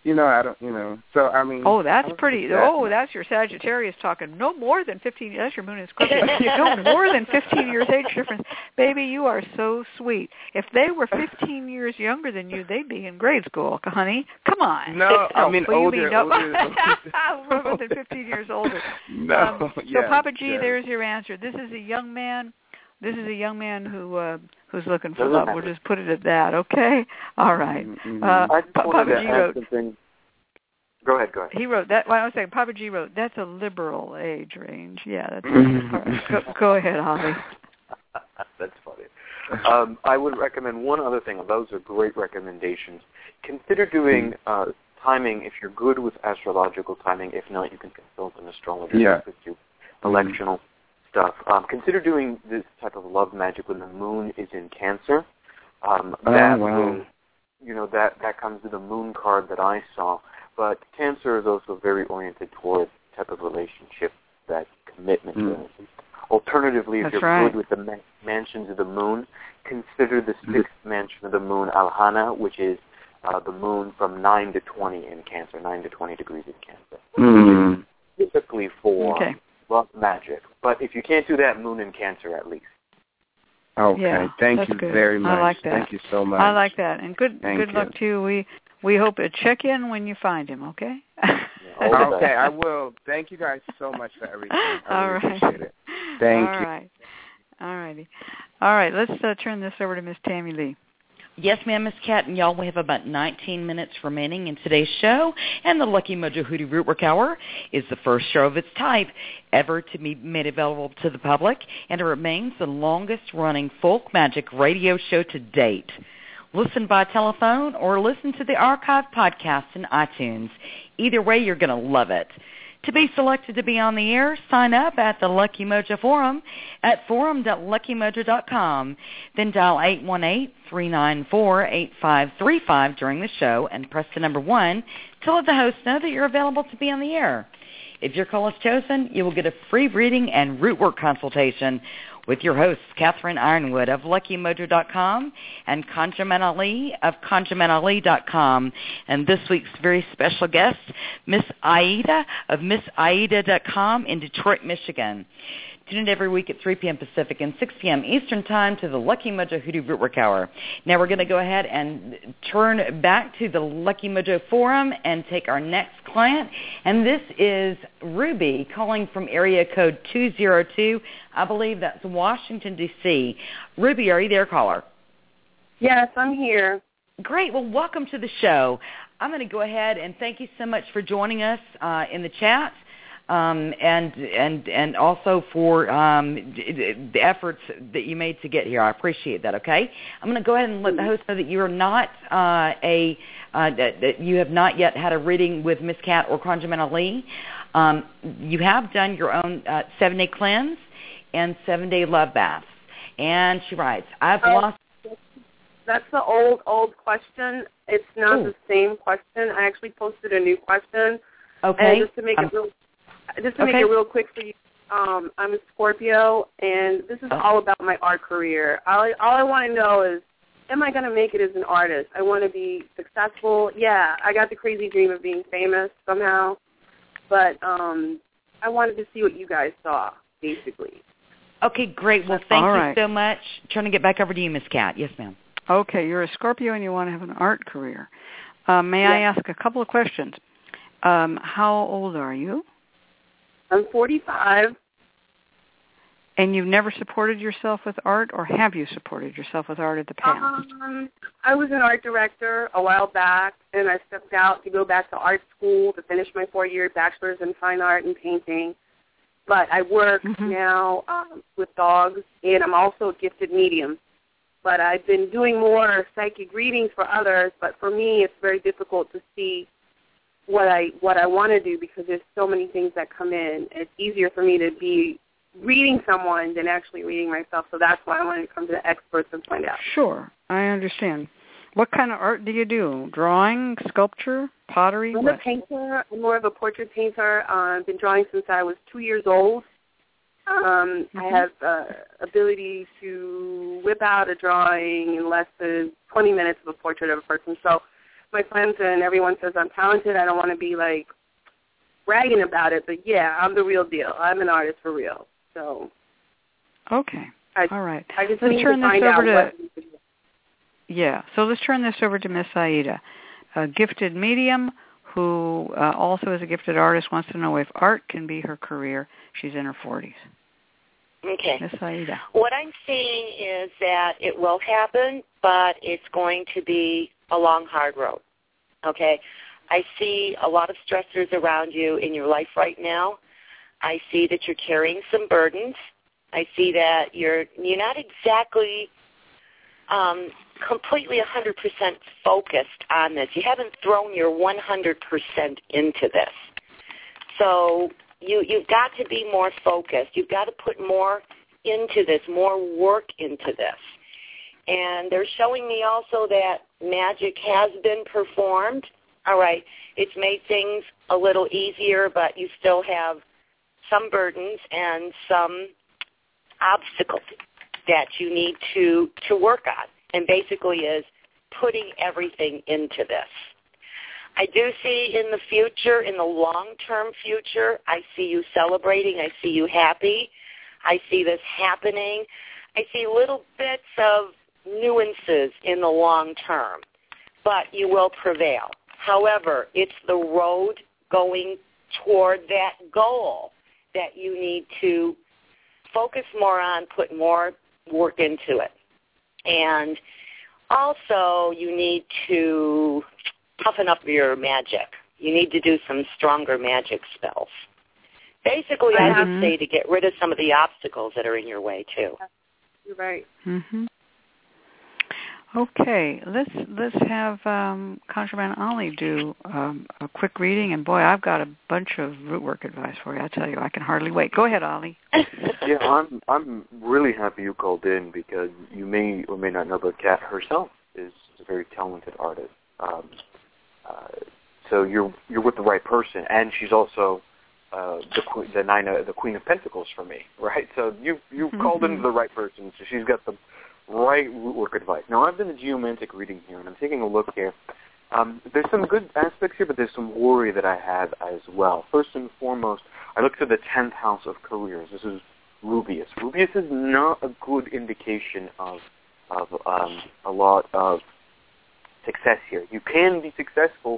Speaker 8: you know, I don't, you know. So I mean.
Speaker 3: Oh, that's pretty.
Speaker 8: That.
Speaker 3: Oh, that's your Sagittarius talking. No more than fifteen. That's your moon in Scorpio. No more than fifteen years age difference. Baby, you are so sweet. If they were fifteen years younger than you, they'd be in grade school, honey. Come on.
Speaker 8: No,
Speaker 3: oh,
Speaker 8: I mean
Speaker 3: well,
Speaker 8: older.
Speaker 3: You mean no,
Speaker 8: older.
Speaker 3: more than fifteen years older.
Speaker 8: No.
Speaker 3: Um, so,
Speaker 8: yes,
Speaker 3: Papa G,
Speaker 8: yes.
Speaker 3: there's your answer. This is a young man. This is a young man who uh, who's looking for love. We'll just put it at that, okay? All right.
Speaker 8: Mm-hmm.
Speaker 3: Uh,
Speaker 6: I just
Speaker 3: pa-
Speaker 6: wanted
Speaker 3: Papa
Speaker 6: to
Speaker 3: G
Speaker 6: ask
Speaker 3: wrote.
Speaker 6: something. Go ahead, go ahead.
Speaker 3: He wrote that. Well, I was saying, Papa G wrote, that's a liberal age range. Yeah, that's
Speaker 8: Mm-hmm.
Speaker 3: all right. Go, go ahead, Holly.
Speaker 6: That's funny. Um, I would recommend one other thing. Those are great recommendations. Consider doing uh, timing if you're good with astrological timing. If not, you can consult an astrologer
Speaker 8: yeah.
Speaker 6: to assist you. Electional stuff. Um, consider doing this type of love magic when the moon is in Cancer. Um,
Speaker 8: oh,
Speaker 6: that
Speaker 8: wow.
Speaker 6: will, you know, that, that comes to the moon card that I saw. But Cancer is also very oriented toward type of relationship, that commitment.
Speaker 8: Mm.
Speaker 6: Alternatively, if
Speaker 3: That's
Speaker 6: you're
Speaker 3: right.
Speaker 6: good with the ma- mansions of the moon, consider the sixth mm. mansion of the moon, Alhana, which is uh, the moon from nine to twenty in Cancer, nine to twenty degrees in Cancer.
Speaker 8: Mm.
Speaker 6: Typically for
Speaker 3: okay.
Speaker 6: love magic. But if you can't do that, moon in Cancer at least.
Speaker 8: Okay,
Speaker 3: Yeah,
Speaker 8: thank
Speaker 3: that's
Speaker 8: you
Speaker 3: good.
Speaker 8: very much.
Speaker 3: I like that.
Speaker 8: Thank you so much.
Speaker 3: I like that. And good
Speaker 8: Thank
Speaker 3: good
Speaker 8: you.
Speaker 3: luck to you. We we hope to check in when you find him, okay?
Speaker 8: Okay, I will. Thank you guys so much for everything. I
Speaker 3: All
Speaker 8: really
Speaker 3: right.
Speaker 8: appreciate it. Thank
Speaker 3: All
Speaker 8: you.
Speaker 3: right. All righty. All right, let's uh, turn this over to Miss Tammy Lee.
Speaker 2: Yes, ma'am, Miss Cat, and y'all, we have about nineteen minutes remaining in today's show, and the Lucky Mojo Hoodoo Rootwork Hour is the first show of its type ever to be made available to the public, and it remains the longest-running folk magic radio show to date. Listen by telephone or listen to the archived podcast in iTunes. Either way, you're going to love it. To be selected to be on the air, sign up at the Lucky Mojo Forum at forum dot lucky mojo dot com. Then dial eight one eight, three nine four, eight five three five during the show and press the number one to let the host know that you're available to be on the air. If your call is chosen, you will get a free reading and root work consultation with your hosts, Catherine Ironwood of lucky mojo dot com and Conjureman Ali of conjureman ali dot com. And this week's very special guest, Miss Aida of miss aida dot com in Detroit, Michigan. Tune in every week at three p.m. Pacific and six p.m. Eastern Time to the Lucky Mojo Hoodoo Rootwork Hour. Now we're going to go ahead and turn back to the Lucky Mojo Forum and take our next client. And this is Ruby calling from area code two zero two. I believe that's Washington, D C Ruby, are you there, caller?
Speaker 9: Yes, I'm here.
Speaker 2: Great. Well, welcome to the show. I'm going to go ahead and thank you so much for joining us uh, in the chat. Um, and and and also for um, the efforts that you made to get here. I appreciate that. Okay, I'm going to go ahead and let the host know that you are not uh, a uh, that, that you have not yet had a reading with Miss Cat or Conjureman Ali. Um, you have done your own uh, seven day cleanse and seven day love baths. And she writes, "I've
Speaker 9: oh,
Speaker 2: lost."
Speaker 9: That's the old old question. It's not
Speaker 2: Ooh.
Speaker 9: the same question. I actually posted a new question.
Speaker 2: Okay.
Speaker 9: And just to make
Speaker 2: um,
Speaker 9: it real. Just to
Speaker 2: Okay.
Speaker 9: make it real quick for you, um, I'm a Scorpio, and this is
Speaker 2: Oh.
Speaker 9: all about my art career. All I, all I want to know is, am I going to make it as an artist? I want to be successful. Yeah, I got the crazy dream of being famous somehow, but um, I wanted to see what you guys saw, basically.
Speaker 2: Okay, great. Well, thank
Speaker 3: All
Speaker 2: you
Speaker 3: right.
Speaker 2: so much. Trying to get back over to you, Miss Cat. Yes, ma'am.
Speaker 3: Okay, you're a Scorpio and you want to have an art career. Uh, may I
Speaker 9: Yes.
Speaker 3: ask a couple of questions? Um, how old are you?
Speaker 9: I'm forty-five.
Speaker 3: And you've never supported yourself with art, or have you supported yourself with art in the past?
Speaker 9: Um, I was an art director a while back, and I stepped out to go back to art school to finish my four-year bachelor's in fine art and painting. But I work
Speaker 3: Mhm.
Speaker 9: now um, with dogs, and I'm also a gifted medium. But I've been doing more psychic readings for others, but for me it's very difficult to see what I what I want to do because there's so many things that come in. It's easier for me to be reading someone than actually reading myself, so that's why I wanted to come to the experts and find out.
Speaker 3: Sure, I understand. What kind of art do you do? Drawing, sculpture, pottery?
Speaker 9: I'm
Speaker 3: what?
Speaker 9: a painter. I'm more of a portrait painter. Uh, I've been drawing since I was two years old. Um,
Speaker 3: Mm-hmm.
Speaker 9: I have uh, ability to whip out a drawing in less than twenty minutes of a portrait of a person. So my friends and everyone says I'm talented. I don't want to be, like, bragging about it. But, yeah, I'm the real deal. I'm an artist for real. So.
Speaker 3: Okay.
Speaker 9: I,
Speaker 3: All right.
Speaker 9: I just
Speaker 3: let's
Speaker 9: need
Speaker 3: turn
Speaker 9: to find
Speaker 3: this over
Speaker 9: out
Speaker 3: to,
Speaker 9: what.
Speaker 3: Yeah. So let's turn this over to Miss Aida, a gifted medium who uh, also is a gifted artist, wants to know if art can be her career. She's in her forties.
Speaker 5: Okay.
Speaker 3: Miss Aida.
Speaker 5: What I'm seeing is that it will happen, but it's going to be a long, hard road. Okay? I see a lot of stressors around you in your life right now. I see that you're carrying some burdens. I see that you're you're not exactly um, completely one hundred percent focused on this. You haven't thrown your one hundred percent into this. So you, you've got to be more focused. You've got to put more into this, more work into this. And they're showing me also that magic has been performed. All right, it's made things a little easier, but you still have some burdens and some obstacles that you need to, to work on, and basically is putting everything into this. I do see in the future, in the long-term future, I see you celebrating. I see you happy. I see this happening. I see little bits of nuances in the long term, but you will prevail. However, it's the road going toward that goal that you need to focus more on, put more work into it. And also you need to toughen up your magic. You need to do some stronger magic spells. Basically, I
Speaker 9: Mm-hmm.
Speaker 5: would say to get rid of some of the obstacles that are in your way, too.
Speaker 9: You're right.
Speaker 3: Mm-hmm. Okay, let's let's have um, ConjureMan Ali do um, a quick reading, and boy, I've got a bunch of root work advice for you. I tell you, I can hardly wait. Go ahead, Ali.
Speaker 6: Yeah, I'm I'm really happy you called in because you may or may not know, but Kat herself is a very talented artist. Um, uh, so you're you're with the right person, and she's also uh, the queen, the nine, uh, the Queen of Pentacles for me, right? So you you mm-hmm. called into the right person. So she's got the right root work advice. Now, I've done a geomantic reading here, and I'm taking a look here. Um, there's some good aspects here, but there's some worry that I have as well. First and foremost, I looked at the tenth house of careers. This is Rubeus. Rubeus is not a good indication of of um, a lot of success here. You can be successful,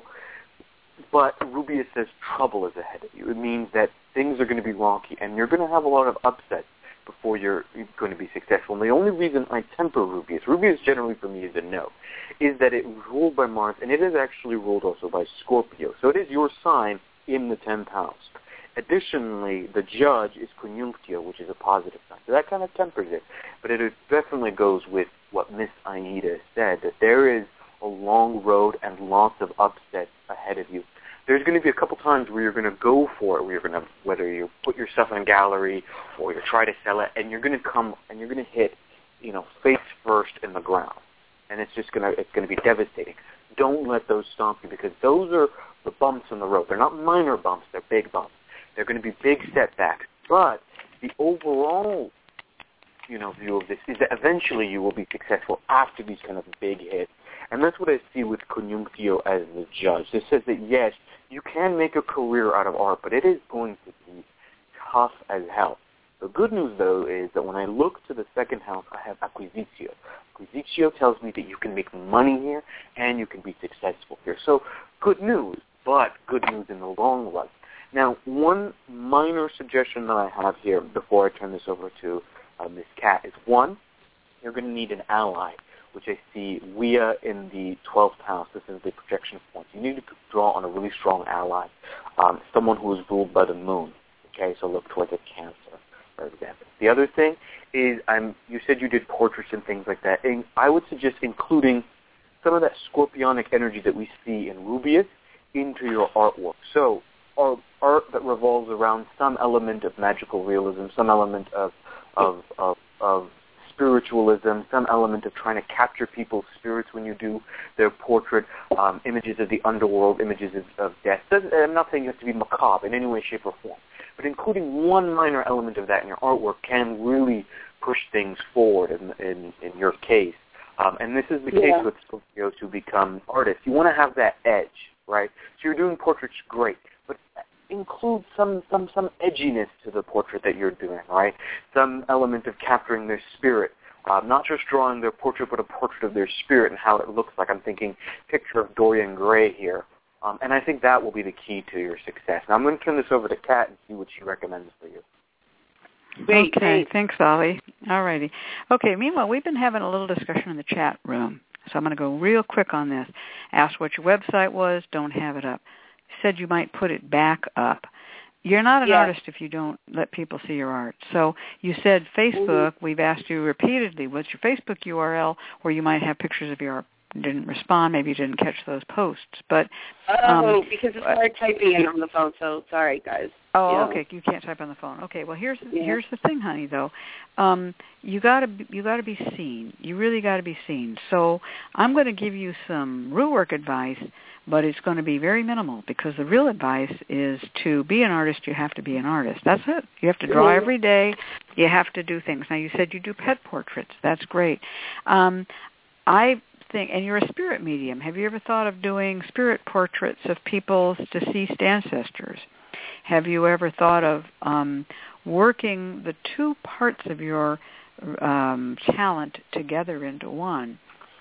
Speaker 6: but Rubeus says trouble is ahead of you. It means that things are going to be wonky, and you're going to have a lot of upsets before you're going to be successful. And the only reason I temper Rubeus, Rubeus generally for me is a no, is that it is ruled by Mars, and it is actually ruled also by Scorpio. So it is your sign in the tenth house. Additionally, the judge is Conjunctio, which is a positive sign. So that kind of tempers it. But it definitely goes with what Miss Aida said, that there is a long road and lots of upsets ahead of you. There's going to be a couple times where you're going to go for it, where you're going to, whether you put your stuff in a gallery or you try to sell it, and you're going to come and you're going to hit, you know, face first in the ground, and it's just going to, it's going to be devastating. Don't let those stomp you, because those are the bumps in the road. They're not minor bumps; they're big bumps. They're going to be big setbacks. But the overall, you know, view of this is that eventually you will be successful after these kind of big hits. And that's what I see with Conjunctio as the judge. It says that, yes, you can make a career out of art, but it is going to be tough as hell. The good news, though, is that when I look to the second house, I have Acquisitio. Acquisitio tells me that you can make money here and you can be successful here. So good news, but good news in the long run. Now, one minor suggestion that I have here before I turn this over to uh, Miss Kat is, one, you're going to need an ally, which I see Wea in the twelfth house. This is the projection point. You need to draw on a really strong ally, um, someone who is ruled by the moon. Okay, so look towards a Cancer, for example. The other thing is, I'm. you said you did portraits and things like that, and I would suggest including some of that scorpionic energy that we see in Rubeus into your artwork. So art, art that revolves around some element of magical realism, some element of of of, of spiritualism, some element of trying to capture people's spirits when you do their portrait, um, images of the underworld, images of, of death. Doesn't, I'm not saying you have to be macabre in any way, shape, or form, but including one minor element of that in your artwork can really push things forward in, in, in your case. Um, and this is the
Speaker 9: Yeah.
Speaker 6: case with Scorpios who become artists. You want to have that edge, right? So you're doing portraits, great, but include some, some, some edginess to the portrait that you're doing, right? Some element of capturing their spirit. Uh, not just drawing their portrait, but a portrait of their spirit and how it looks like. I'm thinking picture of Dorian Gray here. Um, and I think that will be the key to your success. Now I'm going to turn this over to Kat and see what she recommends for you.
Speaker 3: Great, okay, great. Thanks, Ollie. All righty. Okay, meanwhile, we've been having a little discussion in the chat room, so I'm going to go real quick on this. Asked what your website was, don't have it up. Said you might put it back up. You're not an
Speaker 9: yes.
Speaker 3: artist if you don't let people see your art. So you said Facebook. Mm-hmm. We've asked you repeatedly, what's your Facebook U R L, where you might have pictures of your art. Didn't respond. Maybe you didn't catch those posts. But um,
Speaker 9: oh, because it's hard typing in on the phone. So sorry, guys.
Speaker 3: Oh,
Speaker 9: yeah.
Speaker 3: okay. You can't type on the phone. Okay. Well, here's
Speaker 9: yeah.
Speaker 3: here's the thing, honey. Though, um, you gotta you gotta be seen. You really gotta be seen. So I'm going to give you some real work advice, but it's going to be very minimal because the real advice is to be an artist. You have to be an artist. That's it. You have to draw
Speaker 9: mm-hmm.
Speaker 3: every day. You have to do things. Now, you said you do pet portraits. That's great. Um, I. And you're a spirit medium. Have you ever thought of doing spirit portraits of people's deceased ancestors? Have you ever thought of um, working the two parts of your um, talent together into one?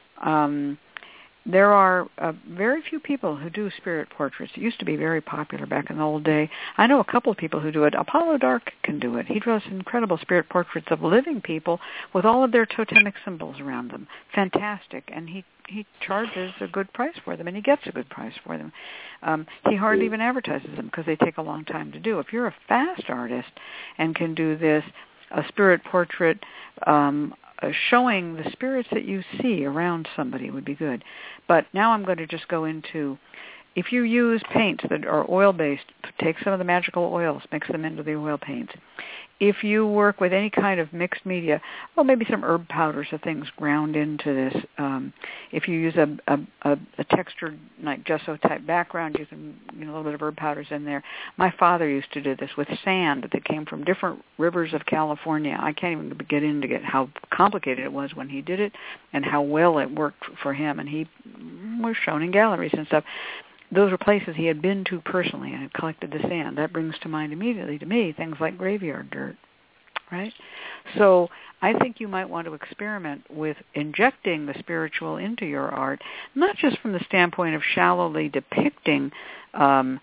Speaker 3: Um, there are uh, very few people who do spirit portraits. It used to be very popular back in the old day. I know a couple of people who do it. Apollo Dark can do it. He draws incredible spirit portraits of living people with all of their totemic symbols around them. Fantastic. And he, he charges a good price for them, and he gets a good price for them. Um, he hardly even advertises them because they take a long time to do. If you're a fast artist and can do this, a spirit portrait um, uh, showing the spirits that you see around somebody would be good. But now I'm going to just go into, if you use paints that are oil-based, take some of the magical oils, mix them into the oil paints. If you work with any kind of mixed media, well, maybe some herb powders or things ground into this. Um, if you use a, a, a, a textured, like gesso-type background, you can, you know, a little bit of herb powders in there. My father used to do this with sand that came from different rivers of California. I can't even get into get how complicated it was when he did it and how well it worked for him. And he was shown in galleries and stuff. Those were places he had been to personally and had collected the sand. That brings to mind immediately to me things like graveyard dirt, right? So I think you might want to experiment with injecting the spiritual into your art, not just from the standpoint of shallowly depicting um,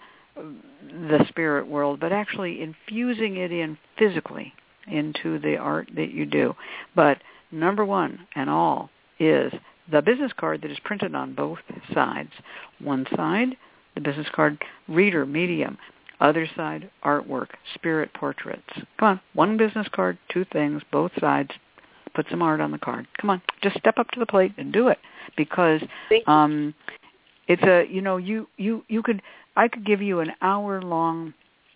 Speaker 3: the spirit world, but actually infusing it in physically into the art that you do. But number one and all is the business card that is printed on both sides. One side, the business card reader, medium. Other side, artwork, spirit portraits. Come on, one business card, two things, both sides. Put some art on the card. Come on, just step up to the plate and do it. Because um, it's a, you know, you, you, you could, I could give you an hour-long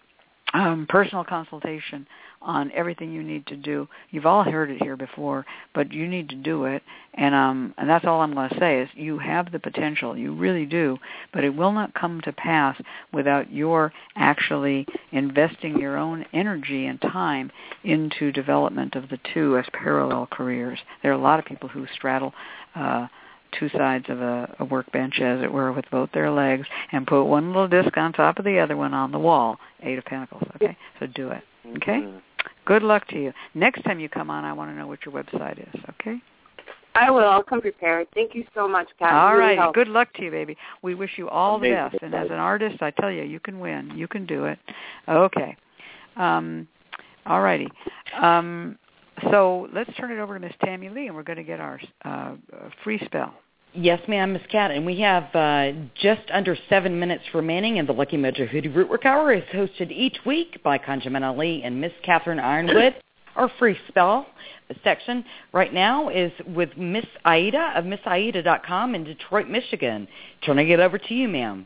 Speaker 3: um, personal consultation on everything you need to do. You've all heard it here before, but you need to do it. And um, and that's all I'm going to say is you have the potential. You really do. But it will not come to pass without your actually investing your own energy and time into development of the two as parallel careers. There are a lot of people who straddle uh, two sides of a, a workbench, as it were, with both their legs and put one little disc on top of the other one on the wall. Eight of Pentacles, okay? So do it, okay? Mm-hmm. Good luck to you. Next time you come on, I want to know what your website is, okay?
Speaker 9: I will. I'll come prepared. Thank you so much, Kat.
Speaker 3: All
Speaker 9: really
Speaker 3: right. Good luck to you, baby. We wish you all
Speaker 6: Amazing.
Speaker 3: the best. And as an artist, I tell you, you can win. You can do it. Okay. Um, all righty. Um, so let's turn it over to Miss Tammy Lee, and we're going to get our uh, free spell.
Speaker 2: Yes, ma'am, Miss Kat, and we have uh, just under seven minutes remaining, and the Lucky Mojo Hoodoo Rootwork Hour is hosted each week by Conjamana Lee and Miss Catherine Ironwood. Our free spell section right now is with Miss Aida of Miss Aida dot com in Detroit, Michigan. Turning it over to you, ma'am.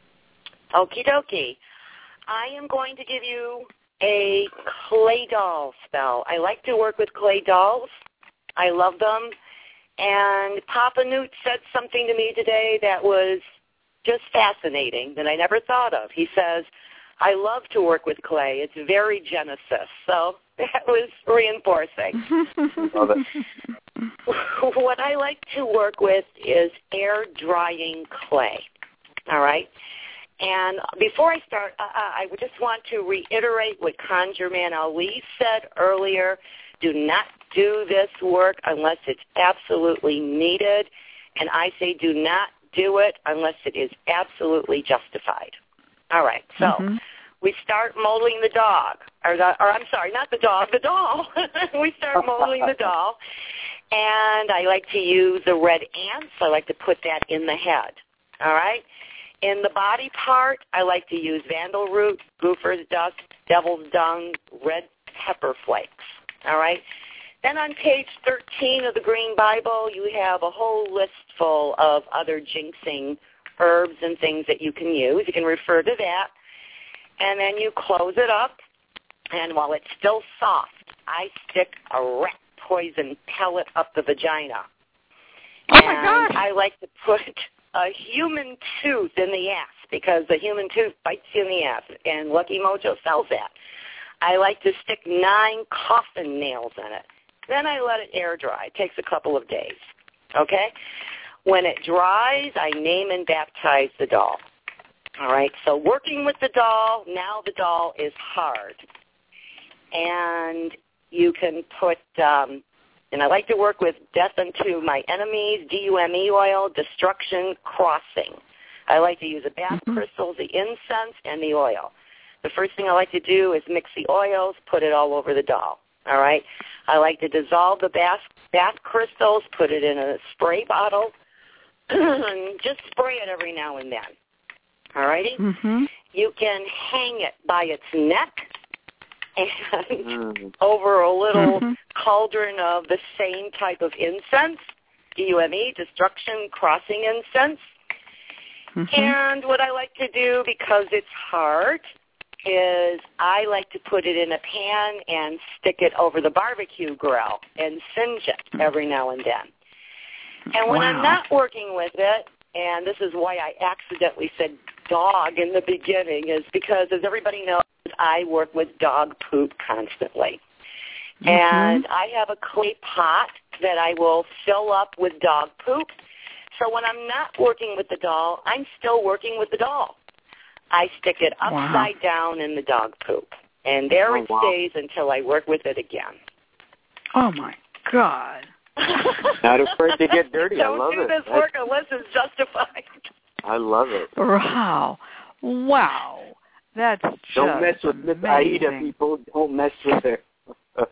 Speaker 5: Okie dokie. I am going to give you a clay doll spell. I like to work with clay dolls. I love them. And Papa Newt said something to me today that was just fascinating that I never thought of. He says, I love to work with clay. It's very Genesis. So that was reinforcing.
Speaker 6: Love it.
Speaker 5: what I like to work with is air drying clay. All right? And before I start, uh, I would just want to reiterate what ConjureMan Ali said earlier. Do not do this work unless it's absolutely needed. And I say do not do it unless it is absolutely justified. All right, so mm-hmm. we start molding the dog. Or, the, or I'm sorry, not the dog, the doll. We start molding the doll. And I like to use the red ants. I like to put that in the head. All right? In the body part, I like to use vandal root, goofer's dust, devil's dung, red pepper flakes. All right? Then on page thirteen of the Green Bible, you have a whole list full of other jinxing herbs and things that you can use. You can refer to that. And then you close it up, and while it's still soft, I stick a rat poison pellet up the vagina.
Speaker 3: Oh,
Speaker 5: and
Speaker 3: my gosh.
Speaker 5: I like to put a human tooth in the ass because the human tooth bites you in the ass, and Lucky Mojo sells that. I like to stick nine coffin nails in it. Then I let it air dry. It takes a couple of days, okay? When it dries, I name and baptize the doll. All right, so working with the doll, now the doll is hard. And you can put, um, and I like to work with Death Unto My Enemies, D U M E oil, Destruction Crossing. I like to use the bath mm-hmm. crystals, the incense, and the oil. The first thing I like to do is mix the oils, put it all over the doll. All right? I like to dissolve the bath, bath crystals, put it in a spray bottle, and just spray it every now and then. All righty?
Speaker 3: Mm-hmm.
Speaker 5: You can hang it by its neck and mm. over a little mm-hmm. cauldron of the same type of incense, D U M E, Destruction Crossing Incense. Mm-hmm. And what I like to do, because it's hard, is I like to put it in a pan and stick it over the barbecue grill and singe it every now and then. And when
Speaker 3: wow.
Speaker 5: I'm not working with it, and this is why I accidentally said dog in the beginning, is because, as everybody knows, I work with dog poop constantly. Mm-hmm. And I have a clay pot that I will fill up with dog poop. So when I'm not working with the doll, I'm still working with the doll. I stick it upside wow. down in the dog poop, and there oh, it wow. stays until I work with it again.
Speaker 3: Oh, my God.
Speaker 6: Not afraid to get dirty.
Speaker 5: Don't
Speaker 6: I love
Speaker 5: do
Speaker 6: it.
Speaker 5: this work unless it's justified.
Speaker 6: I love it.
Speaker 3: Wow. Wow. That's just
Speaker 6: Don't mess with Miss Aida, people. Don't mess with her.
Speaker 3: uh,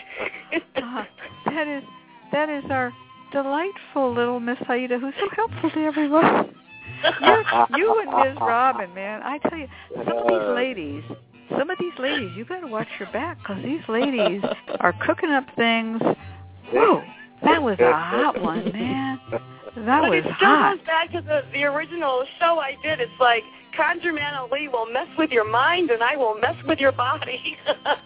Speaker 3: that is that is our delightful little Miss Aida, who's so helpful to everyone. You're, you and Miz Robin, man, I tell you, some of these ladies, some of these ladies, you got to watch your back, because these ladies are cooking up things. Whoa, that was a hot one, man. That
Speaker 5: but
Speaker 3: was
Speaker 5: it still
Speaker 3: hot.
Speaker 5: goes back to the, the original show I did. It's like, ConjureMan Ali will mess with your mind, and I will mess with your body.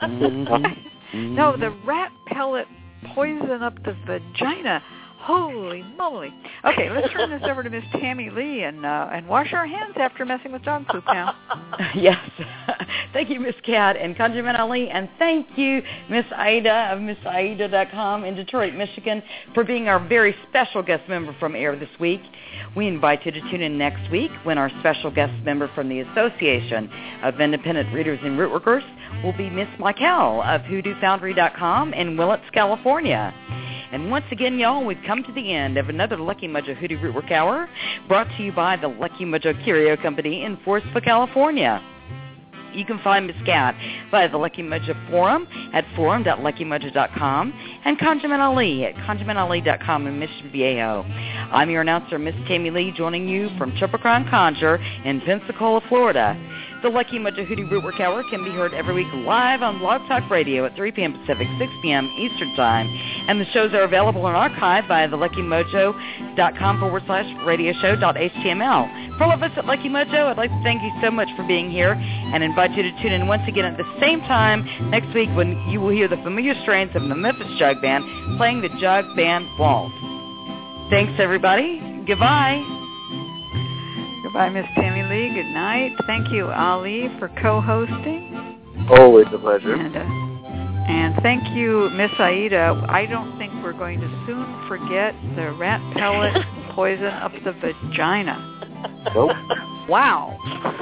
Speaker 3: mm-hmm. No, the rat pellet poison up the vagina. Holy moly. Okay, let's turn this over to Miss Tammy Lee and uh, and wash our hands after messing with dog poop now.
Speaker 2: Yes. Thank you, Miss Cat and ConjureMan Ali, and thank you, Miss Aida of Miss Aida dot com in Detroit, Michigan, for being our very special guest member from AIR this week. We invite you to tune in next week when our special guest member from the Association of Independent Readers and Rootworkers will be Miss Michael of Hoodoo Foundry dot com in Willits, California. And once again, y'all, we've come to the end of another Lucky Mojo Hoodoo Rootwork Hour, brought to you by the Lucky Mojo Curio Company in Forestville, California. You can find Miss Cat via the Lucky Mojo Forum at forum dot lucky mojo dot com and ConjureMan Ali at conjureman ali dot com in Mission Viejo. I'm your announcer, Miss Tammy Lee, joining you from Triple Crown Conjure in Pensacola, Florida. The Lucky Mojo Hoodoo Rootwork Hour can be heard every week live on Blog Talk Radio at three p.m. Pacific, six p.m. Eastern Time. And the shows are available in archive via the lucky mojo dot com forward slash radio show dot h t m l. For all of us at Lucky Mojo, I'd like to thank you so much for being here and invite you to tune in once again at the same time next week when you will hear the familiar strains of the Memphis Jug Band playing the Jug Band Waltz. Thanks, everybody. Goodbye.
Speaker 3: Goodbye, Miss Tammy Lee. Good night. Thank you, Ali, for co-hosting.
Speaker 6: Always a pleasure.
Speaker 3: And, uh, and thank you, Miss Aida. I don't think we're going to soon forget the rat pellet poison up the vagina.
Speaker 6: Nope.
Speaker 3: Wow.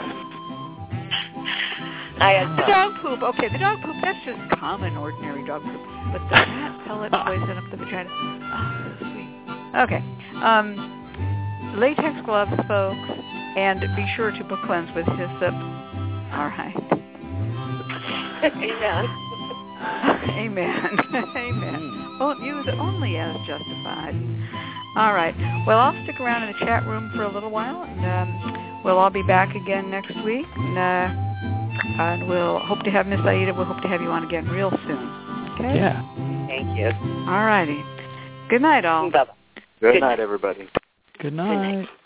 Speaker 5: I had
Speaker 3: The dog poop. Okay, the dog poop, that's just common, ordinary dog poop. But the rat pellet poison up the vagina. Oh, so sweet. Okay. Um, latex gloves, folks, and be sure to book cleanse with hyssop. All right.
Speaker 5: Amen.
Speaker 3: Amen. Amen. Well, use it only as justified. All right. Well, I'll stick around in the chat room for a little while, and um, we'll all be back again next week. And, uh, and we'll hope to have Miss Aida. We'll hope to have you on again real soon. Okay?
Speaker 4: Yeah.
Speaker 5: Thank you.
Speaker 3: All righty. Good night, all.
Speaker 5: Bye-bye.
Speaker 6: Good
Speaker 5: Good
Speaker 6: night,
Speaker 5: night.
Speaker 6: everybody.
Speaker 4: Good
Speaker 5: night.
Speaker 4: night.